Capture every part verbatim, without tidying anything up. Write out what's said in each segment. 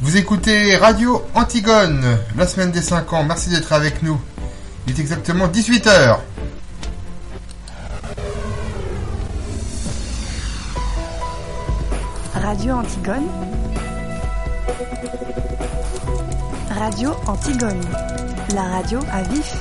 Vous écoutez Radio Antigone, la semaine des cinq ans. Merci d'être avec nous. Il est exactement dix-huit heures. Radio Antigone. Radio Antigone. La radio à vif.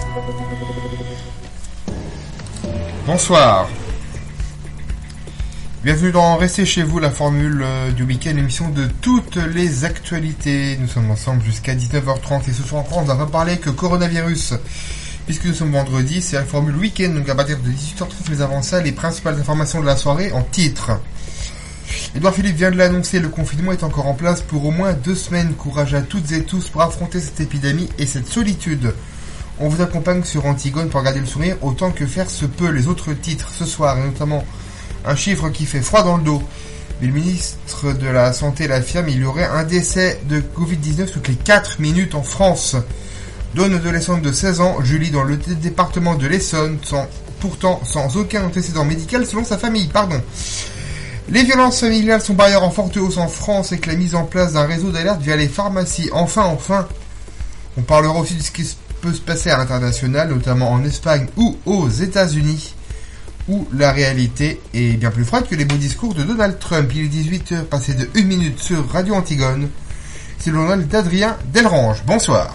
Bonsoir. Bienvenue dans Restez chez vous, la formule du week-end, l'émission de toutes les actualités. Nous sommes ensemble jusqu'à dix-neuf heures trente et ce soir en France, on va pas parler que coronavirus. Puisque nous sommes vendredi, c'est la formule week-end, donc à partir de dix-huit heures trente, mais avant ça, les principales informations de la soirée en titre. Édouard Philippe vient de l'annoncer, le confinement est encore en place pour au moins deux semaines. Courage à toutes et tous pour affronter cette épidémie et cette solitude. On vous accompagne sur Antigone pour garder le sourire autant que faire se peut. Les autres titres ce soir, et notamment un chiffre qui fait froid dans le dos. Mais le ministre de la Santé l'affirme, il y aurait un décès de covid dix-neuf toutes les quatre minutes en France. Donne adolescente de seize ans, Julie dans le département de l'Essonne, sans, pourtant sans aucun antécédent médical selon sa famille, pardon. Les violences familiales sont par ailleurs en forte hausse en France avec la mise en place d'un réseau d'alerte via les pharmacies. Enfin, enfin, on parlera aussi de ce qui peut se passer à l'international, notamment en Espagne ou aux États-Unis, où la réalité est bien plus froide que les beaux discours de Donald Trump. Il est dix-huit heures passé de une minute sur Radio Antigone. C'est le journal d'Adrien Delrange. Bonsoir.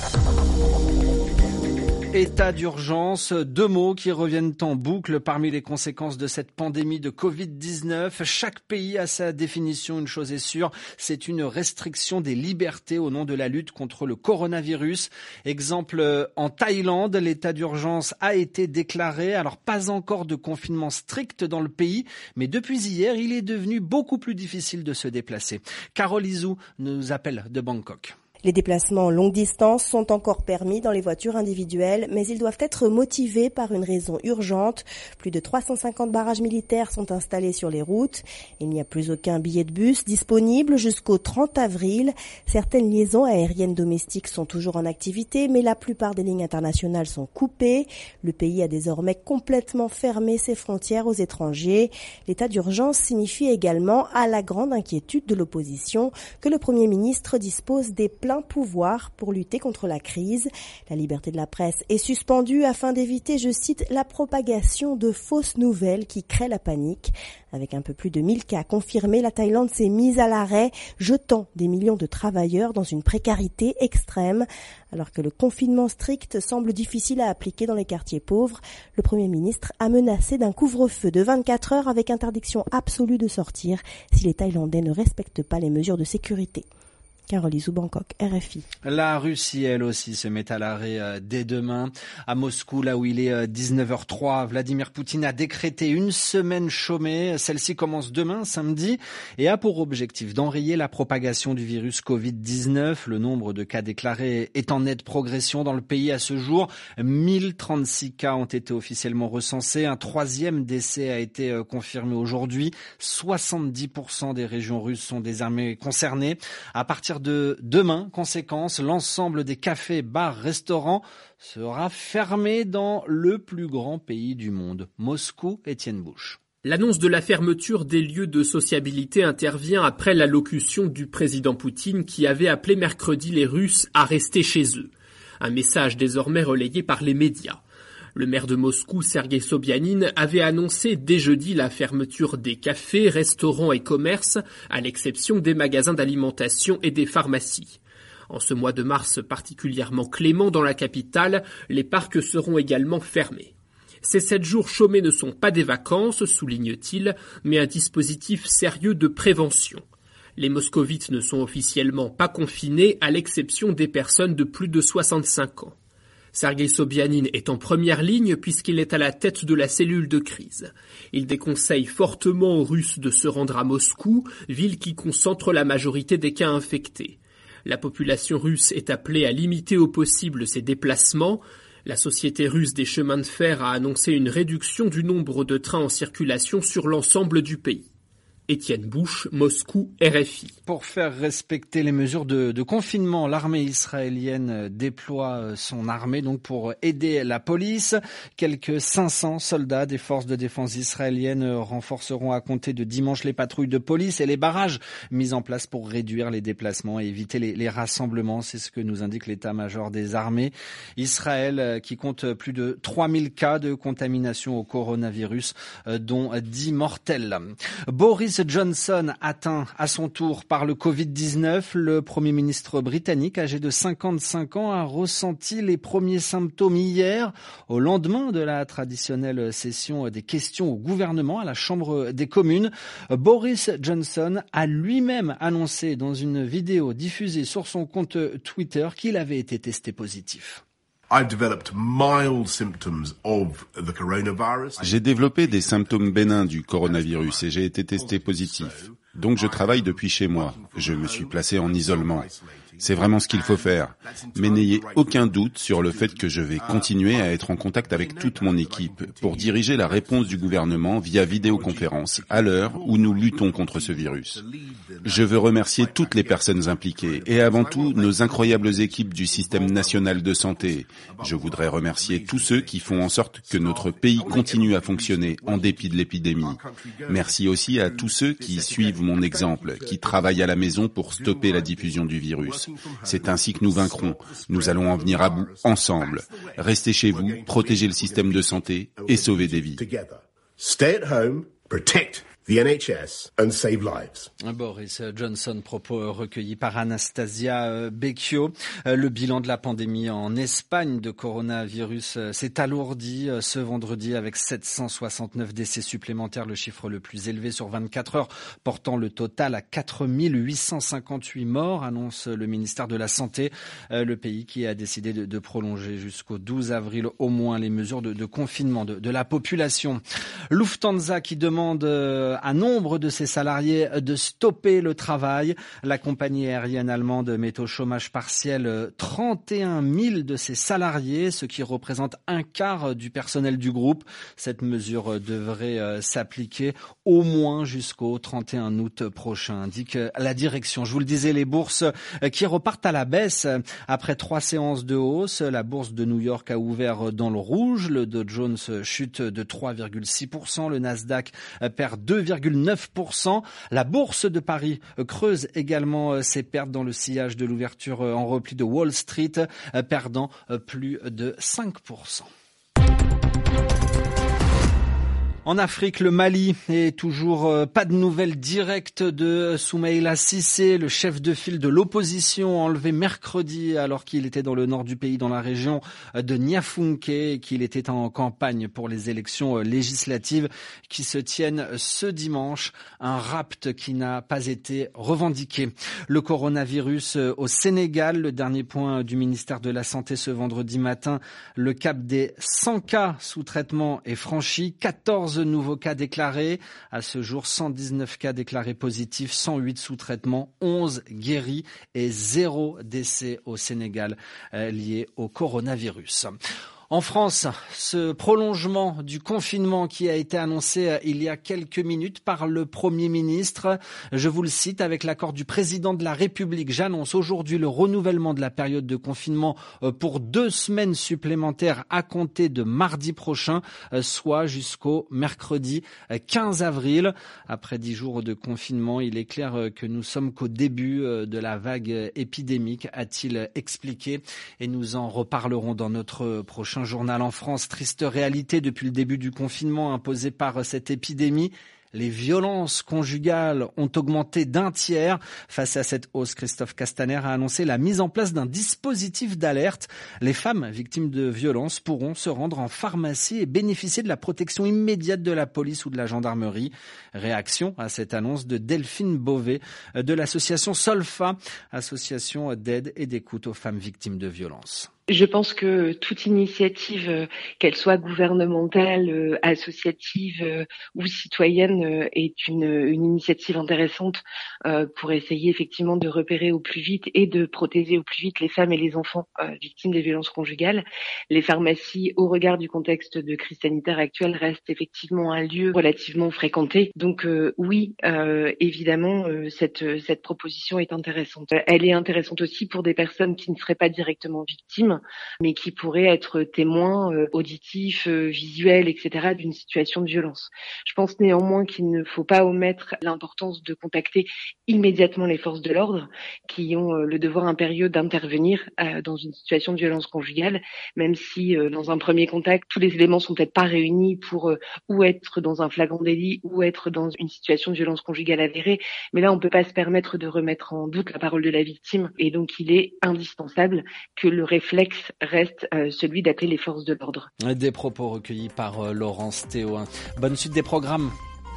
État d'urgence, deux mots qui reviennent en boucle parmi les conséquences de cette pandémie de covid dix-neuf. Chaque pays a sa définition, une chose est sûre, c'est une restriction des libertés au nom de la lutte contre le coronavirus. Exemple, en Thaïlande, l'état d'urgence a été déclaré. Alors pas encore de confinement strict dans le pays, mais depuis hier, il est devenu beaucoup plus difficile de se déplacer. Carole Izou nous appelle de Bangkok. Les déplacements longue distance sont encore permis dans les voitures individuelles, mais ils doivent être motivés par une raison urgente. Plus de trois cent cinquante barrages militaires sont installés sur les routes. Il n'y a plus aucun billet de bus disponible jusqu'au trente avril. Certaines liaisons aériennes domestiques sont toujours en activité, mais la plupart des lignes internationales sont coupées. Le pays a désormais complètement fermé ses frontières aux étrangers. L'état d'urgence signifie également, à la grande inquiétude de l'opposition, que le Premier ministre dispose des plein pouvoir pour lutter contre la crise. La liberté de la presse est suspendue afin d'éviter, je cite, la propagation de fausses nouvelles qui créent la panique. Avec un peu plus de mille cas confirmés, la Thaïlande s'est mise à l'arrêt, jetant des millions de travailleurs dans une précarité extrême. Alors que le confinement strict semble difficile à appliquer dans les quartiers pauvres, le Premier ministre a menacé d'un couvre-feu de vingt-quatre heures avec interdiction absolue de sortir si les Thaïlandais ne respectent pas les mesures de sécurité. Carole Izou, Bangkok, R F I. La Russie, elle aussi, se met à l'arrêt euh, dès demain. À Moscou, là où il est euh, dix-neuf heures trois, Vladimir Poutine a décrété une semaine chômée. Celle-ci commence demain, samedi, et a pour objectif d'enrayer la propagation du virus covid dix-neuf. Le nombre de cas déclarés est en nette progression dans le pays à ce jour. mille trente-six cas ont été officiellement recensés. Un troisième décès a été euh, confirmé aujourd'hui. soixante-dix pour cent des régions russes sont désormais concernées. À partir de demain, conséquence, l'ensemble des cafés, bars, restaurants sera fermé dans le plus grand pays du monde. Moscou, Étienne Bouche. L'annonce de la fermeture des lieux de sociabilité intervient après l'allocution du président Poutine qui avait appelé mercredi les Russes à rester chez eux. Un message désormais relayé par les médias. Le maire de Moscou, Sergueï Sobyanin, avait annoncé dès jeudi la fermeture des cafés, restaurants et commerces, à l'exception des magasins d'alimentation et des pharmacies. En ce mois de mars particulièrement clément dans la capitale, les parcs seront également fermés. Ces sept jours chômés ne sont pas des vacances, souligne-t-il, mais un dispositif sérieux de prévention. Les moscovites ne sont officiellement pas confinés, à l'exception des personnes de plus de soixante-cinq ans. Sergueï Sobyanin est en première ligne puisqu'il est à la tête de la cellule de crise. Il déconseille fortement aux Russes de se rendre à Moscou, ville qui concentre la majorité des cas infectés. La population russe est appelée à limiter au possible ses déplacements. La Société russe des chemins de fer a annoncé une réduction du nombre de trains en circulation sur l'ensemble du pays. Étienne Bouche, Moscou, R F I. Pour faire respecter les mesures de, de confinement, l'armée israélienne déploie son armée donc pour aider la police. Quelques cinq cents soldats des forces de défense israéliennes renforceront à compter de dimanche les patrouilles de police et les barrages mis en place pour réduire les déplacements et éviter les, les rassemblements. C'est ce que nous indique l'état-major des armées. Israël qui compte plus de trois mille cas de contamination au coronavirus, dont dix mortels. Boris Johnson atteint à son tour par le covid dix-neuf. Le Premier ministre britannique, âgé de cinquante-cinq ans, a ressenti les premiers symptômes hier, au lendemain de la traditionnelle session des questions au gouvernement à la Chambre des communes. Boris Johnson a lui-même annoncé dans une vidéo diffusée sur son compte Twitter qu'il avait été testé positif. J'ai développé des symptômes bénins du coronavirus et j'ai été testé positif. Donc je travaille depuis chez moi. Je me suis placé en isolement. C'est vraiment ce qu'il faut faire. Mais n'ayez aucun doute sur le fait que je vais continuer à être en contact avec toute mon équipe pour diriger la réponse du gouvernement via vidéoconférence à l'heure où nous luttons contre ce virus. Je veux remercier toutes les personnes impliquées et avant tout nos incroyables équipes du système national de santé. Je voudrais remercier tous ceux qui font en sorte que notre pays continue à fonctionner en dépit de l'épidémie. Merci aussi à tous ceux qui suivent mon exemple, qui travaillent à la maison pour stopper la diffusion du virus. C'est ainsi que nous vaincrons. Nous allons en venir à bout ensemble. Restez chez vous, protégez le système de santé et sauvez des vies. Stay at home, protect the N H S and save lives. Boris Johnson, propos recueillis par Anastasia Becchio. Le bilan de la pandémie en Espagne de coronavirus s'est alourdi ce vendredi avec sept cent soixante-neuf décès supplémentaires, le chiffre le plus élevé sur vingt-quatre heures, portant le total à quatre mille huit cent cinquante-huit morts, annonce le ministère de la Santé. Le pays qui a décidé de, de prolonger jusqu'au douze avril au moins les mesures de, de confinement de, de la population. Lufthansa qui demande à nombre de ses salariés de stopper le travail. La compagnie aérienne allemande met au chômage partiel trente et un mille de ses salariés, ce qui représente un quart du personnel du groupe. Cette mesure devrait s'appliquer au moins jusqu'au trente et un août prochain, indique la direction. Je vous le disais, les bourses qui repartent à la baisse après trois séances de hausse. La bourse de New York a ouvert dans le rouge. Le Dow Jones chute de trois virgule six pour cent. Le Nasdaq perd deux virgule neuf pour cent. La bourse de Paris creuse également ses pertes dans le sillage de l'ouverture en repli de Wall Street, perdant plus de cinq pour cent. En Afrique, le Mali est toujours euh, pas de nouvelles directes de Soumaïla Cissé, le chef de file de l'opposition, enlevé mercredi alors qu'il était dans le nord du pays, dans la région de Niafunke, et qu'il était en campagne pour les élections législatives qui se tiennent ce dimanche. Un rapt qui n'a pas été revendiqué. Le coronavirus au Sénégal, le dernier point du ministère de la Santé ce vendredi matin, le cap des cent cas sous traitement est franchi. quatorze nouveaux cas déclarés. À ce jour, cent dix-neuf cas déclarés positifs, cent huit sous traitement, onze guéris et zéro décès au Sénégal euh, lié au coronavirus. En France, ce prolongement du confinement qui a été annoncé il y a quelques minutes par le Premier ministre, je vous le cite, avec l'accord du président de la République, j'annonce aujourd'hui le renouvellement de la période de confinement pour deux semaines supplémentaires à compter de mardi prochain, soit jusqu'au mercredi quinze avril. Après dix jours de confinement, il est clair que nous sommes qu'au début de la vague épidémique, a-t-il expliqué, et nous en reparlerons dans notre prochain journal. En France, triste réalité depuis le début du confinement imposé par cette épidémie. Les violences conjugales ont augmenté d'un tiers. Face à cette hausse, Christophe Castaner a annoncé la mise en place d'un dispositif d'alerte. Les femmes victimes de violences pourront se rendre en pharmacie et bénéficier de la protection immédiate de la police ou de la gendarmerie. Réaction à cette annonce de Delphine Beauvais de l'association Solfa, association d'aide et d'écoute aux femmes victimes de violences. Je pense que toute initiative, euh, qu'elle soit gouvernementale, euh, associative euh, ou citoyenne, euh, est une, une initiative intéressante euh, pour essayer effectivement de repérer au plus vite et de protéger au plus vite les femmes et les enfants euh, victimes des violences conjugales. Les pharmacies, au regard du contexte de crise sanitaire actuelle, restent effectivement un lieu relativement fréquenté. Donc euh, oui, euh, évidemment, euh, cette, cette proposition est intéressante. Elle est intéressante aussi pour des personnes qui ne seraient pas directement victimes, mais qui pourraient être témoins euh, auditifs, euh, visuels, et cetera d'une situation de violence. Je pense néanmoins qu'il ne faut pas omettre l'importance de contacter immédiatement les forces de l'ordre qui ont euh, le devoir impérieux d'intervenir euh, dans une situation de violence conjugale, même si euh, dans un premier contact, tous les éléments sont peut-être pas réunis pour euh, ou être dans un flagrant délit ou être dans une situation de violence conjugale avérée. Mais là, on peut pas se permettre de remettre en doute la parole de la victime et donc il est indispensable que le réflexe reste euh, celui d'appeler les forces de l'ordre. Des propos recueillis par euh, Laurence Théo. Bonne suite des programmes.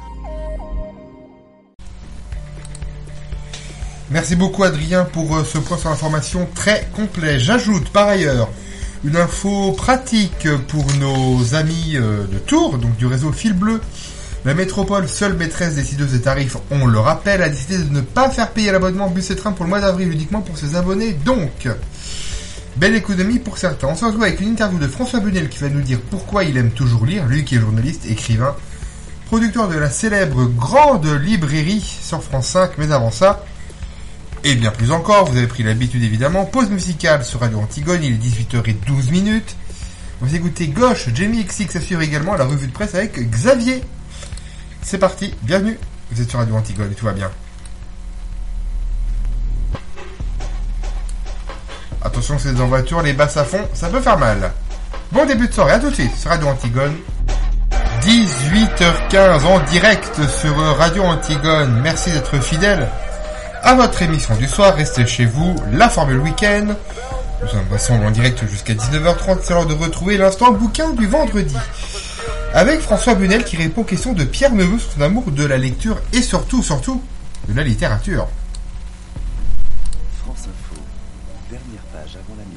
Merci beaucoup Adrien pour euh, ce point sur l'information très complet. J'ajoute par ailleurs une info pratique pour nos amis euh, de Tours, donc du réseau Fil Bleu. La métropole, seule maîtresse décideuse des tarifs, on le rappelle, a décidé de ne pas faire payer l'abonnement bus et train pour le mois d'avril uniquement pour ses abonnés. Donc, belle économie pour certains. On se retrouve avec une interview de François Bunel qui va nous dire pourquoi il aime toujours lire, lui qui est journaliste, écrivain, producteur de la célèbre Grande Librairie sur France cinq, mais avant ça, et bien plus encore, vous avez pris l'habitude évidemment, pause musicale sur Radio Antigone, il est dix-huit heures douze minutes. Vous écoutez Gauche, Jamie X X, à suivre également la revue de presse avec Xavier. C'est parti, bienvenue, vous êtes sur Radio Antigone et tout va bien. Attention, c'est en voiture, les basses à fond, ça peut faire mal. Bon début de soirée, à tout de suite sur Radio Antigone. dix-huit heures quinze en direct sur Radio Antigone. Merci d'être fidèle à votre émission du soir. Restez chez vous, la Formule Week-end. Nous sommes ensemble en direct jusqu'à dix-neuf heures trente. C'est l'heure de retrouver l'instant bouquin du vendredi. Avec François Bunel qui répond aux questions de Pierre Neveu sur son amour de la lecture et surtout, surtout, de la littérature. France Info, dernière page avant la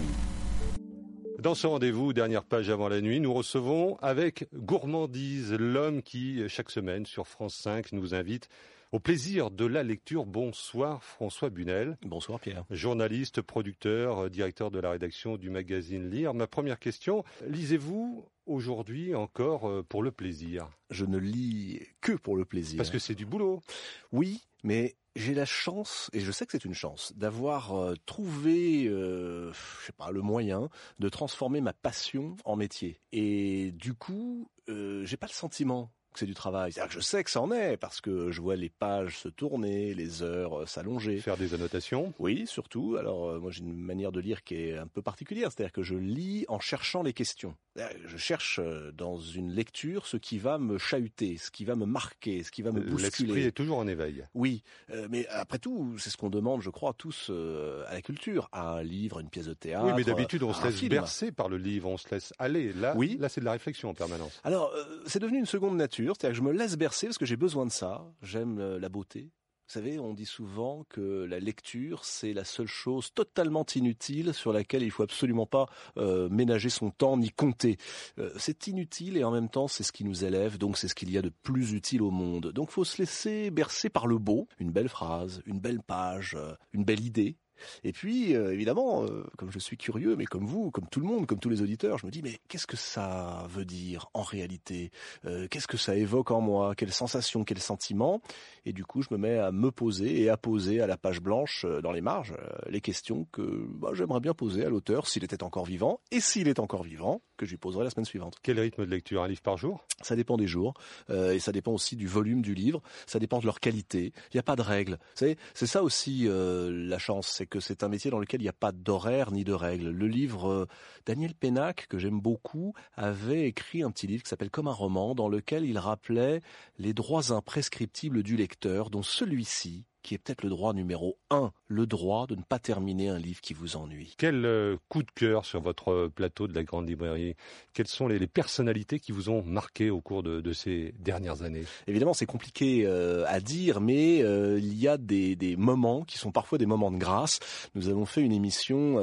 nuit. Dans ce rendez-vous, dernière page avant la nuit, nous recevons avec gourmandise l'homme qui, chaque semaine sur France cinq, nous invite au plaisir de la lecture. Bonsoir François Bunel. Bonsoir Pierre. Journaliste, producteur, directeur de la rédaction du magazine Lire. Ma première question, lisez-vous aujourd'hui encore pour le plaisir ? Je ne lis que pour le plaisir. Parce que c'est du boulot. Oui, mais j'ai la chance, et je sais que c'est une chance, d'avoir euh, trouvé, euh, je sais pas, le moyen de transformer ma passion en métier. Et du coup, euh, j'ai pas le sentiment que c'est du travail. C'est-à-dire que je sais que ça en est, parce que je vois les pages se tourner, les heures euh, s'allonger. Faire des annotations ? Oui, surtout. Alors, euh, moi, j'ai une manière de lire qui est un peu particulière. C'est-à-dire que je lis en cherchant les questions. Je cherche euh, dans une lecture ce qui va me chahuter, ce qui va me marquer, ce qui va me bousculer. L'esprit est toujours en éveil. Oui, euh, mais après tout, c'est ce qu'on demande, je crois, tous euh, à la culture, à un livre, une pièce de théâtre. Oui, mais d'habitude, on se laisse film. bercer par le livre, on se laisse aller. Là, oui. là c'est de la réflexion en permanence. Alors, euh, c'est devenu une seconde nature. C'est-à-dire que je me laisse bercer parce que j'ai besoin de ça. J'aime euh, la beauté. Vous savez, on dit souvent que la lecture, c'est la seule chose totalement inutile sur laquelle il faut absolument pas euh, ménager son temps ni compter. Euh, c'est inutile et en même temps, c'est ce qui nous élève, donc c'est ce qu'il y a de plus utile au monde. Donc, faut se laisser bercer par le beau, une belle phrase, une belle page, euh, une belle idée. Et puis, euh, évidemment, euh, comme je suis curieux, mais comme vous, comme tout le monde, comme tous les auditeurs, je me dis, mais qu'est-ce que ça veut dire en réalité ? euh, Qu'est-ce que ça évoque en moi ? Quelles sensations, quels sentiments ? Et du coup, je me mets à me poser et à poser à la page blanche, euh, dans les marges, euh, les questions que bah, j'aimerais bien poser à l'auteur s'il était encore vivant. Et s'il est encore vivant, que je lui poserai la semaine suivante. Quel rythme de lecture ? Un livre par jour ? Ça dépend des jours. Euh, et ça dépend aussi du volume du livre. Ça dépend de leur qualité. Il n'y a pas de règles. Vous savez, c'est ça aussi euh, la chance, c'est que c'est un métier dans lequel il n'y a pas d'horaire ni de règles. Le livre, euh, Daniel Pénac, que j'aime beaucoup, avait écrit un petit livre qui s'appelle Comme un roman, dans lequel il rappelait les droits imprescriptibles du lecteur, dont celui-ci, qui est peut-être le droit numéro un, le droit de ne pas terminer un livre qui vous ennuie. Quel euh, coup de cœur sur votre plateau de la Grande Librairie ? Quelles sont les, les personnalités qui vous ont marqué au cours de, de ces dernières années ? Évidemment, c'est compliqué euh, à dire, mais euh, il y a des, des moments qui sont parfois des moments de grâce. Nous avons fait une émission euh, avec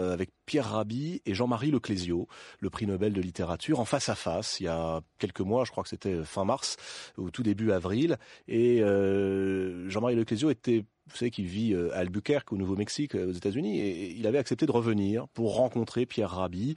Pierre Rabhi et Jean-Marie Leclésio, le prix Nobel de littérature, en face à face, il y a quelques mois, je crois que c'était fin mars, ou tout début avril, et euh, Jean-Marie Leclésio était... Vous savez qu'il vit à Albuquerque, au Nouveau-Mexique, aux États-Unis, et il avait accepté de revenir pour rencontrer Pierre Rabhi,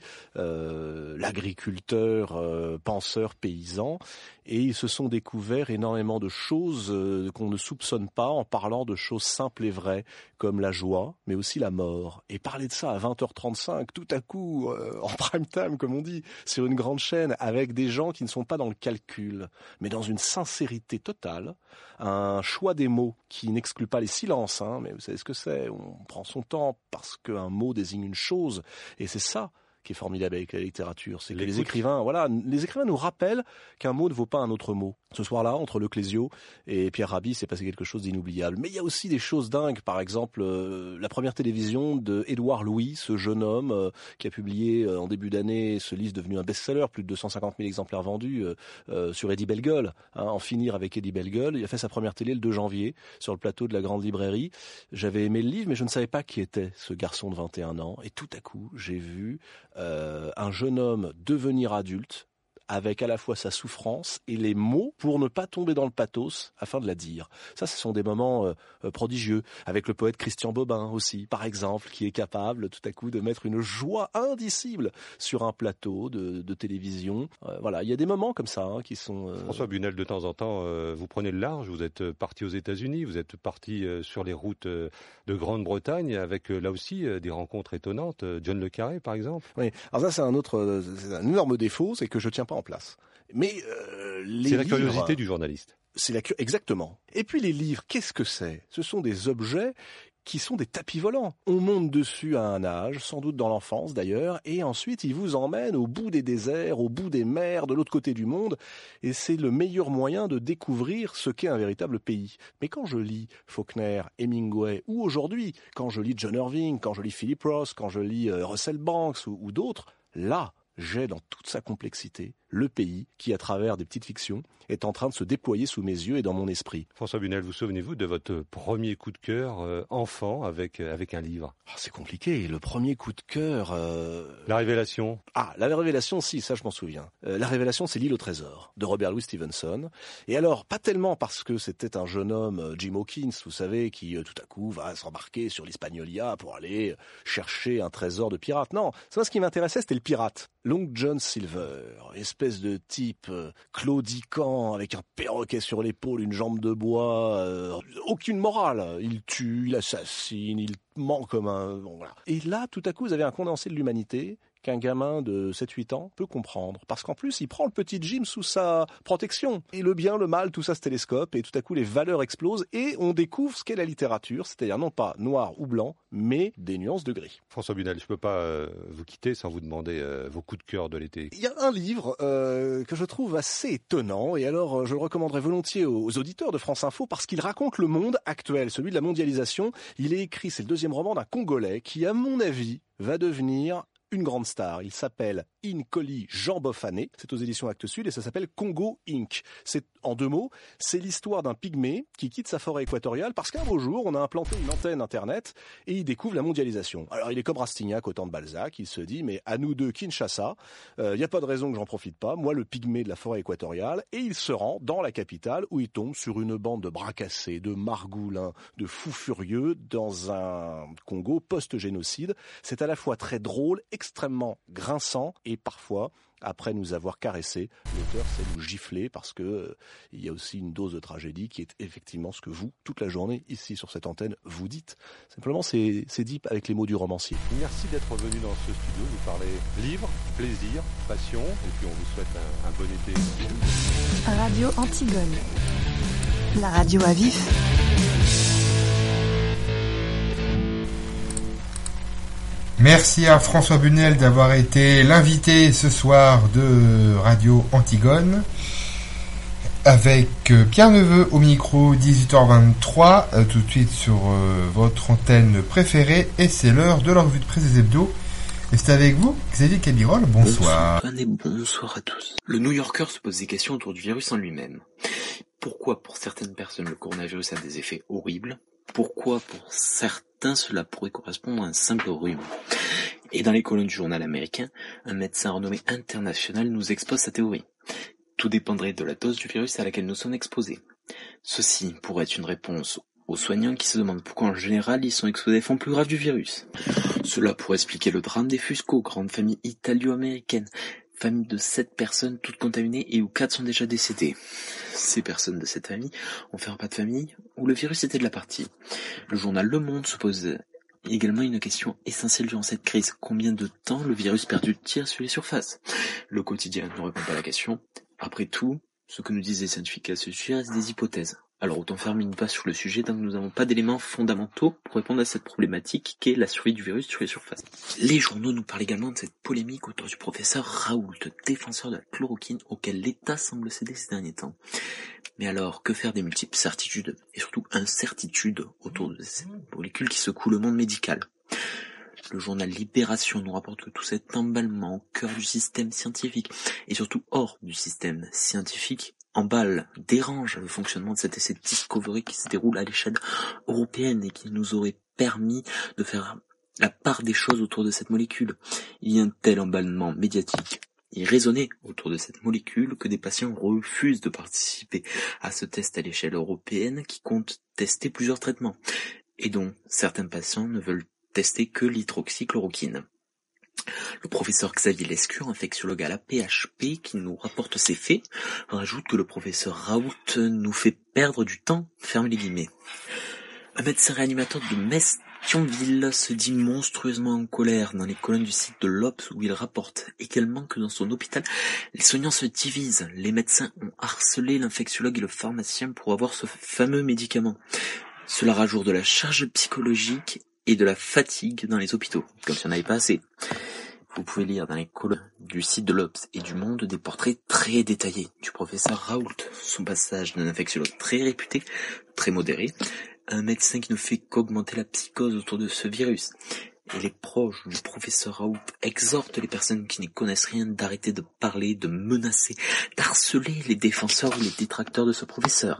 euh, l'agriculteur, euh, penseur, paysan. Et ils se sont découverts énormément de choses euh, qu'on ne soupçonne pas en parlant de choses simples et vraies, comme la joie, mais aussi la mort. Et parler de ça à vingt heures trente-cinq, tout à coup, euh, en prime time, comme on dit, sur une grande chaîne, avec des gens qui ne sont pas dans le calcul, mais dans une sincérité totale, un choix des mots qui n'exclut pas les silence, hein, mais vous savez ce que c'est, on prend son temps parce qu'un mot désigne une chose, et c'est ça qui est formidable avec la littérature, c'est que les écrivains, voilà, les écrivains nous rappellent qu'un mot ne vaut pas un autre mot. Ce soir-là, entre Leclésio et Pierre Rabhi, s'est passé quelque chose d'inoubliable. Mais il y a aussi des choses dingues, par exemple, euh, la première télévision de Édouard Louis, ce jeune homme euh, qui a publié euh, en début d'année ce livre devenu un best-seller, plus de deux cent cinquante mille exemplaires vendus euh, euh, sur Eddie Bellegueule, hein, En finir avec Eddie Bellegueule. Il a fait sa première télé le deux janvier sur le plateau de la Grande Librairie. J'avais aimé le livre, mais je ne savais pas qui était ce garçon de vingt et un ans. Et tout à coup, j'ai vu euh, un jeune homme devenir adulte, avec à la fois sa souffrance et les mots pour ne pas tomber dans le pathos afin de la dire. Ça, ce sont des moments euh, prodigieux. Avec le poète Christian Bobin aussi, par exemple, qui est capable tout à coup de mettre une joie indicible sur un plateau de, de télévision. Euh, voilà, il y a des moments comme ça hein, qui sont... Euh... François Bunel, de temps en temps, euh, vous prenez le large, vous êtes parti aux États-Unis, vous êtes parti euh, sur les routes euh, de Grande-Bretagne avec euh, là aussi euh, des rencontres étonnantes. Euh, John le Carré, par exemple. Oui, alors ça, c'est un autre, euh, c'est un énorme défaut, c'est que je tiens pas en place. Mais euh, les c'est la livres, curiosité du journaliste. C'est la exactement. Et puis les livres, qu'est-ce que c'est ? Ce sont des objets qui sont des tapis volants. On monte dessus à un âge, sans doute dans l'enfance d'ailleurs, et ensuite ils vous emmènent au bout des déserts, au bout des mers, de l'autre côté du monde, et c'est le meilleur moyen de découvrir ce qu'est un véritable pays. Mais quand je lis Faulkner, Hemingway, ou aujourd'hui, quand je lis John Irving, quand je lis Philip Roth, quand je lis Russell Banks ou, ou d'autres, là, j'ai dans toute sa complexité le pays qui, à travers des petites fictions, est en train de se déployer sous mes yeux et dans mon esprit. François Bunel, vous souvenez-vous de votre premier coup de cœur euh, enfant avec, euh, avec un livre ? Oh, c'est compliqué, le premier coup de cœur... Euh... La Révélation. Ah, La Révélation, si, ça je m'en souviens. Euh, la Révélation, c'est L'île au trésor, de Robert Louis Stevenson. Et alors, pas tellement parce que c'était un jeune homme, Jim Hawkins, vous savez, qui euh, tout à coup va s'embarquer sur l'Hispaniola pour aller chercher un trésor de pirate. Non, c'est moi ce qui m'intéressait, c'était le pirate. Long John Silver, espèce de type euh, claudiquant avec un perroquet sur l'épaule, une jambe de bois, euh, aucune morale. Il tue, il assassine, il ment comme un... Bon, voilà. Et là, tout à coup, vous avez un condensé de l'humanité qu'un gamin de sept huit ans peut comprendre. Parce qu'en plus, il prend le petit Jim sous sa protection. Et le bien, le mal, tout ça se télescope, et tout à coup, les valeurs explosent, et on découvre ce qu'est la littérature, c'est-à-dire non pas noir ou blanc, mais des nuances de gris. François Bunel, je ne peux pas euh, vous quitter sans vous demander euh, vos coups de cœur de l'été. Il y a un livre euh, que je trouve assez étonnant, et alors je le recommanderais volontiers aux, aux auditeurs de France Info, parce qu'il raconte le monde actuel, celui de la mondialisation. Il est écrit, c'est le deuxième roman d'un Congolais, qui, à mon avis, va devenir une grande star. Il s'appelle Inkoli Jean Boffané. C'est aux éditions Actes Sud et ça s'appelle Congo Incorporé. C'est, en deux mots, c'est l'histoire d'un pygmée qui quitte sa forêt équatoriale parce qu'un beau jour, on a implanté une antenne Internet et il découvre la mondialisation. Alors, il est comme Rastignac au temps de Balzac. Il se dit, mais à nous deux, Kinshasa, il euh, n'y a pas de raison que j'en profite pas. Moi, le pygmée de la forêt équatoriale. Et il se rend dans la capitale où il tombe sur une bande de bras cassés, de margoulins, de fous furieux dans un Congo post-génocide. C'est à la fois très drôle, extrêmement grinçant et parfois, après nous avoir caressé, l'auteur sait nous gifler parce que euh, il y a aussi une dose de tragédie qui est effectivement ce que vous, toute la journée, ici sur cette antenne, vous dites. Simplement, c'est, c'est dit avec les mots du romancier. Merci d'être venu dans ce studio, vous parlez livre, plaisir, passion, et puis on vous souhaite un, un bon été. Radio Antigone, la radio à vif. Merci à François Bunel d'avoir été l'invité ce soir de Radio Antigone avec Pierre Neveu au micro, dix-huit heures vingt-trois, euh, tout de suite sur euh, votre antenne préférée, et c'est l'heure de la revue de presse des hebdos. Et c'est avec vous, Xavier Cabirol, bonsoir. Bonsoir et bonsoir à tous. Le New Yorker se pose des questions autour du virus en lui-même. Pourquoi pour certaines personnes le coronavirus a des effets horribles ? Pourquoi pour certains cela pourrait correspondre à un simple rhume. Et dans les colonnes du journal américain, un médecin renommé international nous expose sa théorie. Tout dépendrait de la dose du virus à laquelle nous sommes exposés. Ceci pourrait être une réponse aux soignants qui se demandent pourquoi en général ils sont exposés à des formes plus graves du virus. Cela pourrait expliquer le drame des Fusco, grande famille italo-américaine, famille de sept personnes toutes contaminées et où quatre sont déjà décédées. Ces personnes de cette famille ont fait un repas de famille où le virus était de la partie. Le journal Le Monde se pose également une question essentielle durant cette crise. Combien de temps le virus perdu tire sur les surfaces? Le quotidien ne répond pas à la question. Après tout, ce que nous disent les scientifiques à ce sujet reste des hypothèses. Alors autant fermer une passe sur le sujet tant que nous n'avons pas d'éléments fondamentaux pour répondre à cette problématique qu'est la survie du virus sur les surfaces. Les journaux nous parlent également de cette polémique autour du professeur Raoult, défenseur de la chloroquine auquel l'État semble céder ces derniers temps. Mais alors, que faire des multiples certitudes et surtout incertitudes autour de ces molécules qui secouent le monde médical? Le journal Libération nous rapporte que tout cet emballement au cœur du système scientifique et surtout hors du système scientifique emballe, dérange le fonctionnement de cet essai Discovery qui se déroule à l'échelle européenne et qui nous aurait permis de faire la part des choses autour de cette molécule. Il y a un tel emballement médiatique et raisonné autour de cette molécule que des patients refusent de participer à ce test à l'échelle européenne qui compte tester plusieurs traitements et dont certains patients ne veulent tester que l'hydroxychloroquine. Le professeur Xavier Lescure, infectiologue à la P H P, qui nous rapporte ces faits, rajoute que le professeur Raoult nous fait perdre du temps, ferme les guillemets. Un médecin réanimateur de Metz Thionville se dit monstrueusement en colère dans les colonnes du site de l'Obs où il rapporte également que dans son hôpital, les soignants se divisent. Les médecins ont harcelé l'infectiologue et le pharmacien pour avoir ce fameux médicament. Cela rajoute de la charge psychologique et de la fatigue dans les hôpitaux, comme si on n'avait pas assez. Vous pouvez lire dans les colonnes du site de l'Obs et du Monde des portraits très détaillés du professeur Raoult, son passage d'un infectiologue très réputé, très modéré, un médecin qui ne fait qu'augmenter la psychose autour de ce virus. Et les proches du professeur Raoult exhortent les personnes qui n'y connaissent rien d'arrêter de parler, de menacer, d'harceler les défenseurs ou les détracteurs de ce professeur.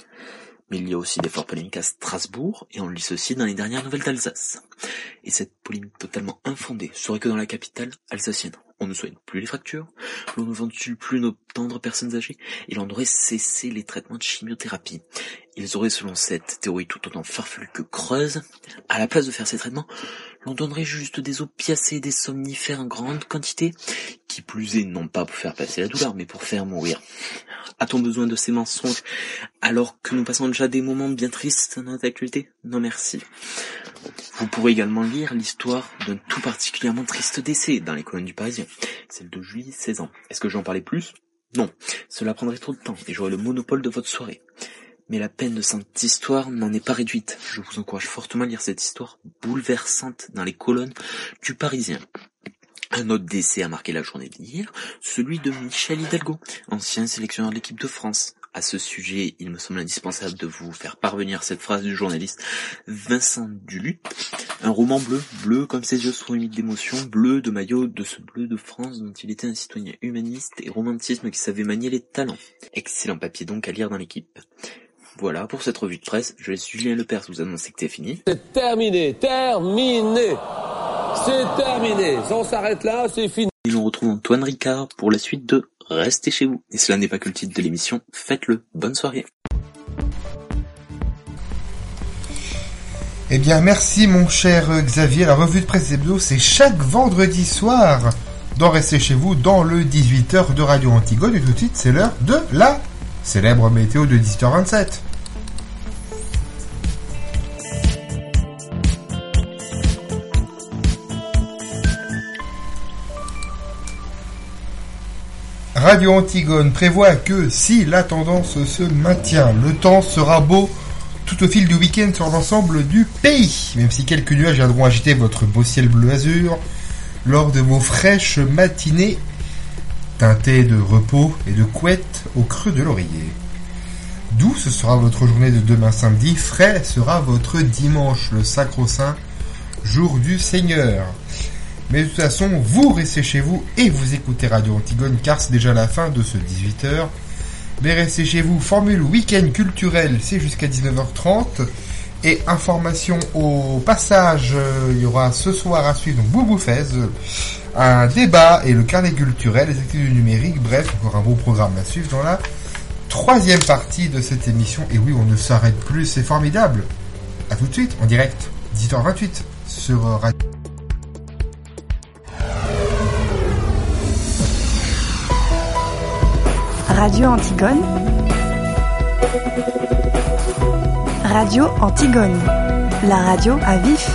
Mais il y a aussi des fortes polémiques à Strasbourg, et on lit ceci dans les dernières nouvelles d'Alsace. Et cette polémique totalement infondée serait que dans la capitale alsacienne, on ne soigne plus les fractures, l'on ne ventile plus nos tendres personnes âgées, et l'on aurait cessé les traitements de chimiothérapie. Ils auraient, selon cette théorie tout autant farfelue que creuse, à la place de faire ces traitements, l'on donnerait juste des opiacés et des somnifères en grande quantité, qui plus est non pas pour faire passer la douleur, mais pour faire mourir. A-t-on besoin de ces mensonges alors que nous passons déjà des moments bien tristes dans notre actualité? Non merci. Vous pourrez également lire l'histoire d'un tout particulièrement triste décès dans les colonnes du Parisien, celle de Julie, seize ans. Est-ce que j'en parlais plus? Non, cela prendrait trop de temps et j'aurais le monopole de votre soirée. Mais la peine de cette histoire n'en est pas réduite. Je vous encourage fortement à lire cette histoire bouleversante dans les colonnes du Parisien. Un autre décès a marqué la journée d'hier, celui de Michel Hidalgo, ancien sélectionneur de l'équipe de France. À ce sujet, il me semble indispensable de vous faire parvenir cette phrase du journaliste Vincent Duluth. Un roman bleu, bleu comme ses yeux sont humides d'émotion, bleu de maillot de ce bleu de France dont il était un citoyen humaniste et romantisme qui savait manier les talents. Excellent papier donc à lire dans l'équipe. Voilà pour cette revue de presse, je laisse Julien Lepers vous annoncer que c'est fini. C'est terminé, terminé, c'est terminé, on s'arrête là, c'est fini. Et l'on retrouve Antoine Ricard pour la suite de Restez chez vous. Et cela n'est pas que le titre de l'émission, faites-le. Bonne soirée. Eh bien, merci mon cher Xavier. La revue de presse hebdo, c'est chaque vendredi soir dans Restez chez vous, dans le dix-huit heures de Radio Antigone. Et tout de suite, c'est l'heure de la célèbre météo de dix-huit heures vingt-sept. Radio Antigone prévoit que si la tendance se maintient, le temps sera beau tout au fil du week-end sur l'ensemble du pays, même si quelques nuages viendront agiter votre beau ciel bleu azur lors de vos fraîches matinées teintées de repos et de couettes au creux de l'oreiller. Douce sera votre journée de demain samedi, frais sera votre dimanche, le sacro-saint jour du Seigneur. Mais de toute façon, vous restez chez vous et vous écoutez Radio Antigone car c'est déjà la fin de ce dix-huit heures. Mais restez chez vous, formule week-end culturel, c'est jusqu'à dix-neuf heures trente. Et information au passage, euh, il y aura ce soir à suivre donc Boubou Fez, euh, un débat et le carnet culturel, les activités du numérique, bref, encore un beau programme à suivre dans la troisième partie de cette émission. Et oui, on ne s'arrête plus, c'est formidable. À tout de suite, en direct, dix-huit heures vingt-huit, sur euh, Radio... Radio Antigone. Radio Antigone, la radio à vif.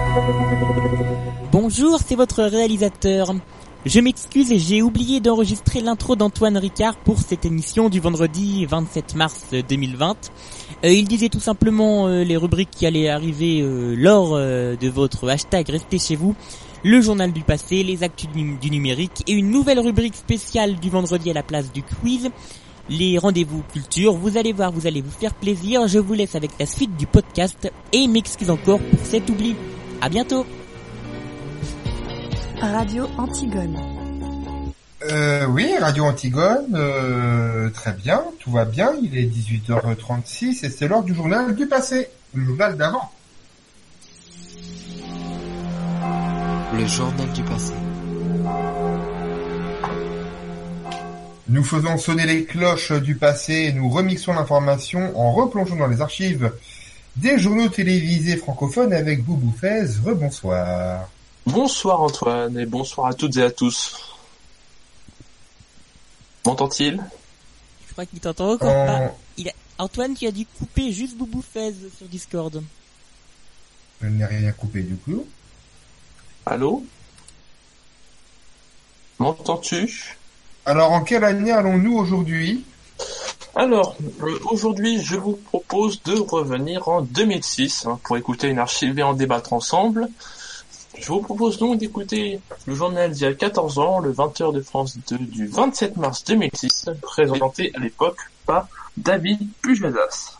Bonjour, c'est votre réalisateur. Je m'excuse et j'ai oublié d'enregistrer l'intro d'Antoine Ricard pour cette émission du vendredi vingt-sept mars deux mille vingt. Euh, il disait tout simplement euh, les rubriques qui allaient arriver euh, lors euh, de votre hashtag Restez chez vous, le journal du passé, les actus du, du numérique et une nouvelle rubrique spéciale du vendredi à la place du quiz. Les rendez-vous culture, vous allez voir, vous allez vous faire plaisir. Je vous laisse avec la suite du podcast et m'excuse encore pour cet oubli. À bientôt. Radio Antigone. Euh, oui, Radio Antigone, euh, très bien, tout va bien. Il est dix-huit heures trente-six et c'est l'heure du journal du passé, le journal d'avant. Le journal du passé. Nous faisons sonner les cloches du passé et nous remixons l'information en replongeant dans les archives des journaux télévisés francophones avec Boubou Fez. Rebonsoir. Bonsoir Antoine et bonsoir à toutes et à tous. M'entend-il ? Je crois qu'il t'entend encore euh... pas. Il a... Antoine, tu as dû couper juste Boubou Fez sur Discord. Je n'ai rien coupé du coup. Allô ? M'entends-tu ? Alors, en quelle année allons-nous aujourd'hui ? Alors, euh, aujourd'hui, je vous propose de revenir en deux mille six hein, pour écouter une archive et en débattre ensemble. Je vous propose donc d'écouter le journal d'il y a quatorze ans, le vingt heures de France deux du vingt-sept mars deux mille six, présenté à l'époque par David Pujadas.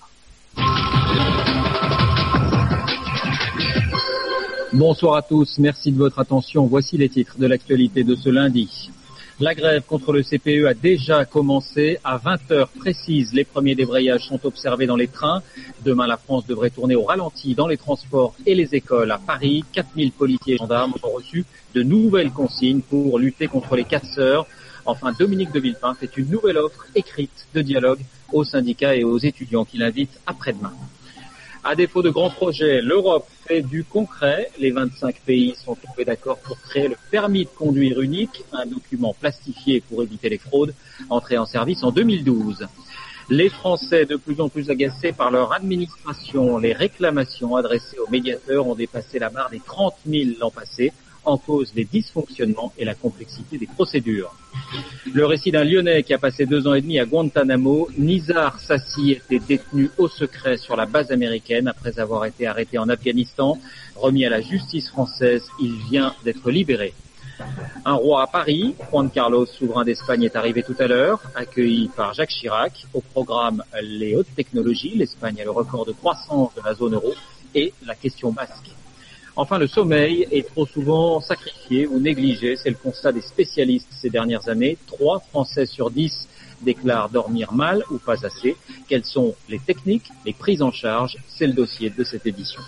Bonsoir à tous, merci de votre attention. Voici les titres de l'actualité de ce lundi. La grève contre le C P E a déjà commencé. À vingt heures précises, les premiers débrayages sont observés dans les trains. Demain, la France devrait tourner au ralenti dans les transports et les écoles. À Paris, quatre mille policiers et gendarmes ont reçu de nouvelles consignes pour lutter contre les casseurs. Enfin, Dominique de Villepin fait une nouvelle offre écrite de dialogue aux syndicats et aux étudiants qui l'invitent après-demain. À défaut de grands projets, l'Europe fait du concret. Les vingt-cinq pays sont tombés d'accord pour créer le permis de conduire unique, un document plastifié pour éviter les fraudes, entré en service en deux mille douze. Les Français, de plus en plus agacés par leur administration, les réclamations adressées aux médiateurs ont dépassé la barre des trente mille l'an passé, en cause les dysfonctionnements et la complexité des procédures. Le récit d'un Lyonnais qui a passé deux ans et demi à Guantanamo, Nizar Sassi était détenu au secret sur la base américaine après avoir été arrêté en Afghanistan. Remis à la justice française, il vient d'être libéré. Un roi à Paris, Juan Carlos, souverain d'Espagne, est arrivé tout à l'heure, accueilli par Jacques Chirac. Au programme, les hautes technologies, l'Espagne a le record de croissance de la zone euro et la question basque. Enfin, le sommeil est trop souvent sacrifié ou négligé. C'est le constat des spécialistes ces dernières années. Trois Français sur dix déclarent dormir mal ou pas assez. Quelles sont les techniques, les prises en charge ? C'est le dossier de cette édition.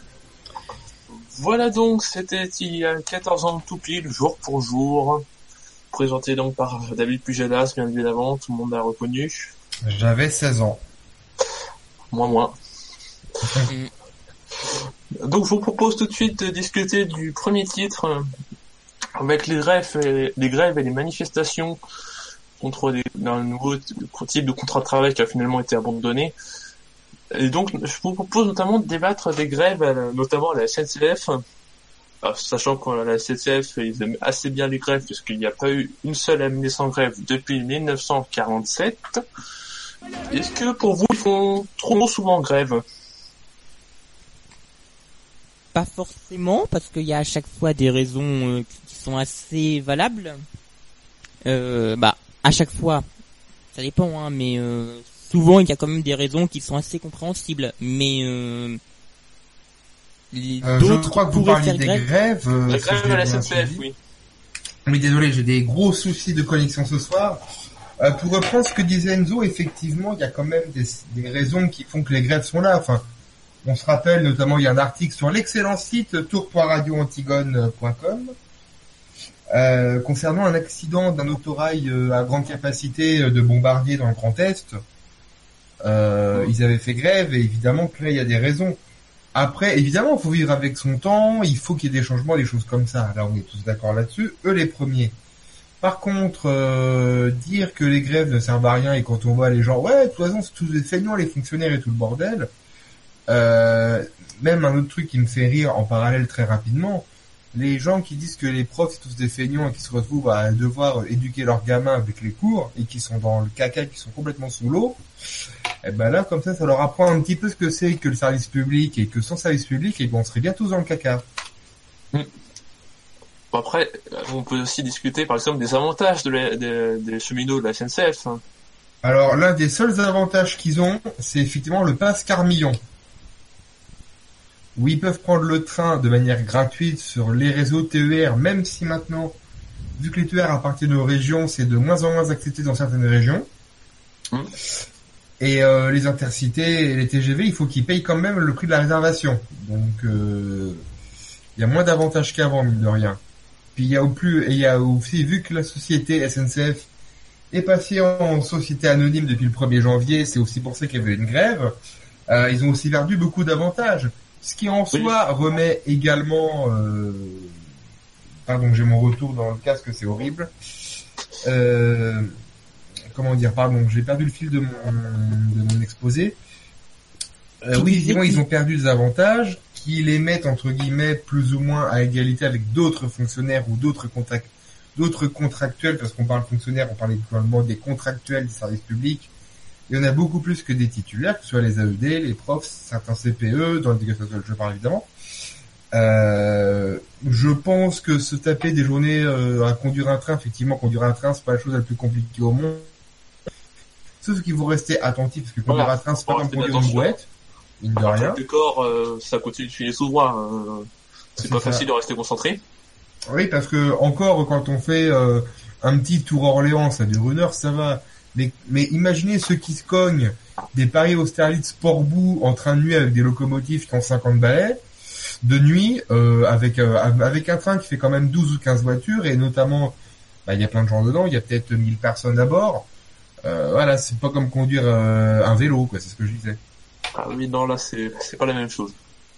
Voilà donc, c'était il y a quatorze ans tout pile, jour pour jour. Présenté donc par David Pujadas, bien évidemment, tout le monde l'a reconnu. J'avais seize ans. Moi, moins. Donc je vous propose tout de suite de discuter du premier titre euh, avec les grèves, et, les grèves et les manifestations contre les, un nouveau type de contrat de travail qui a finalement été abandonné. Et donc je vous propose notamment de débattre des grèves, euh, notamment à la S N C F, alors, sachant qu'à la S N C F ils aiment assez bien les grèves puisqu'il n'y a pas eu une seule année sans grève depuis mille neuf cent quarante-sept. Est-ce que pour vous ils font trop souvent grève ? Pas forcément, parce qu'il y a à chaque fois des raisons euh, qui sont assez valables. Euh, bah, à chaque fois, ça dépend, hein, mais euh, souvent il y a quand même des raisons qui sont assez compréhensibles. Mais euh, euh, je crois que vous parliez des grève. grèves. Euh, La grève à la S N C F, oui. Oui, désolé, j'ai des gros soucis de connexion ce soir. Euh, pour reprendre ce que disait Enzo, effectivement, il y a quand même des, des raisons qui font que les grèves sont là. Enfin, On se rappelle notamment, il y a un article sur l'excellent site tour point radio antigone point com euh, concernant un accident d'un autorail euh, à grande capacité de Bombardier dans le Grand Est. Euh, ils avaient fait grève et évidemment que là il y a des raisons. Après, évidemment, il faut vivre avec son temps, il faut qu'il y ait des changements, des choses comme ça. Là, on est tous d'accord là-dessus, eux les premiers. Par contre, euh, dire que les grèves ne servent à rien et quand on voit les gens, ouais, de toute façon, c'est tous des feignants, les fonctionnaires et tout le bordel. Euh, même un autre truc qui me fait rire en parallèle très rapidement, les gens qui disent que les profs c'est tous des feignants et qui se retrouvent à devoir éduquer leurs gamins avec les cours et qui sont dans le caca, qui sont complètement sous l'eau, et ben là, comme ça, ça leur apprend un petit peu ce que c'est que le service public et que sans service public, et ben on serait bien tous dans le caca. Mmh. Bon, après, on peut aussi discuter par exemple des avantages de la, des, des cheminots de la S N C F. Alors, l'un des seuls avantages qu'ils ont, c'est effectivement le pass Carmillon, où ils peuvent prendre le train de manière gratuite sur les réseaux T E R, même si maintenant, vu que les T E R appartiennent aux régions, c'est de moins en moins accepté dans certaines régions. Mmh. Et euh, les intercités et les T G V, il faut qu'ils payent quand même le prix de la réservation. Donc, euh, il y a moins d'avantages qu'avant, mine de rien. Puis il y a au plus, et il y a aussi, vu que la société S N C F est passée en société anonyme depuis le premier janvier, c'est aussi pour ça qu'il y avait une grève, euh, ils ont aussi perdu beaucoup d'avantages. Ce qui en soi remet également... Euh... Pardon, j'ai mon retour dans le casque, c'est horrible. Euh... Comment dire, pardon, j'ai perdu le fil de mon, de mon exposé. Euh, oui, évidemment, ils ont perdu des avantages qui les mettent, entre guillemets, plus ou moins à égalité avec d'autres fonctionnaires ou d'autres contacts, d'autres contractuels, parce qu'on parle fonctionnaires, on parle également des contractuels du service public. Il y en a beaucoup plus que des titulaires, que ce soit les A E D, les profs, certains C P E, dans l'éducation sociale, je parle évidemment. Euh, je pense que se taper des journées euh, à conduire un train, effectivement, conduire un train, c'est pas la chose la plus compliquée au monde. Sauf qu'il faut rester attentif, parce que conduire voilà, un train, c'est pas comme conduire une brouette, mine de rien. Le corps, euh, ça continue de filer sous droit. Euh, c'est, c'est pas ça. Facile de rester concentré. Oui, parce que encore quand on fait euh, un petit tour Orléans, ça dure une heure, ça va. Mais, mais imaginez ceux qui se cognent des Paris-Austerlitz Port-Bou en train de nuit avec des locomotives qui ont cinquante balais, de nuit, euh, avec euh, avec un train qui fait quand même douze ou quinze voitures, et notamment, bah, il y a plein de gens dedans, il y a peut-être mille personnes à bord. Euh, voilà, c'est pas comme conduire euh, un vélo, quoi, c'est ce que je disais. Ah oui, non, là, c'est, c'est pas la même chose.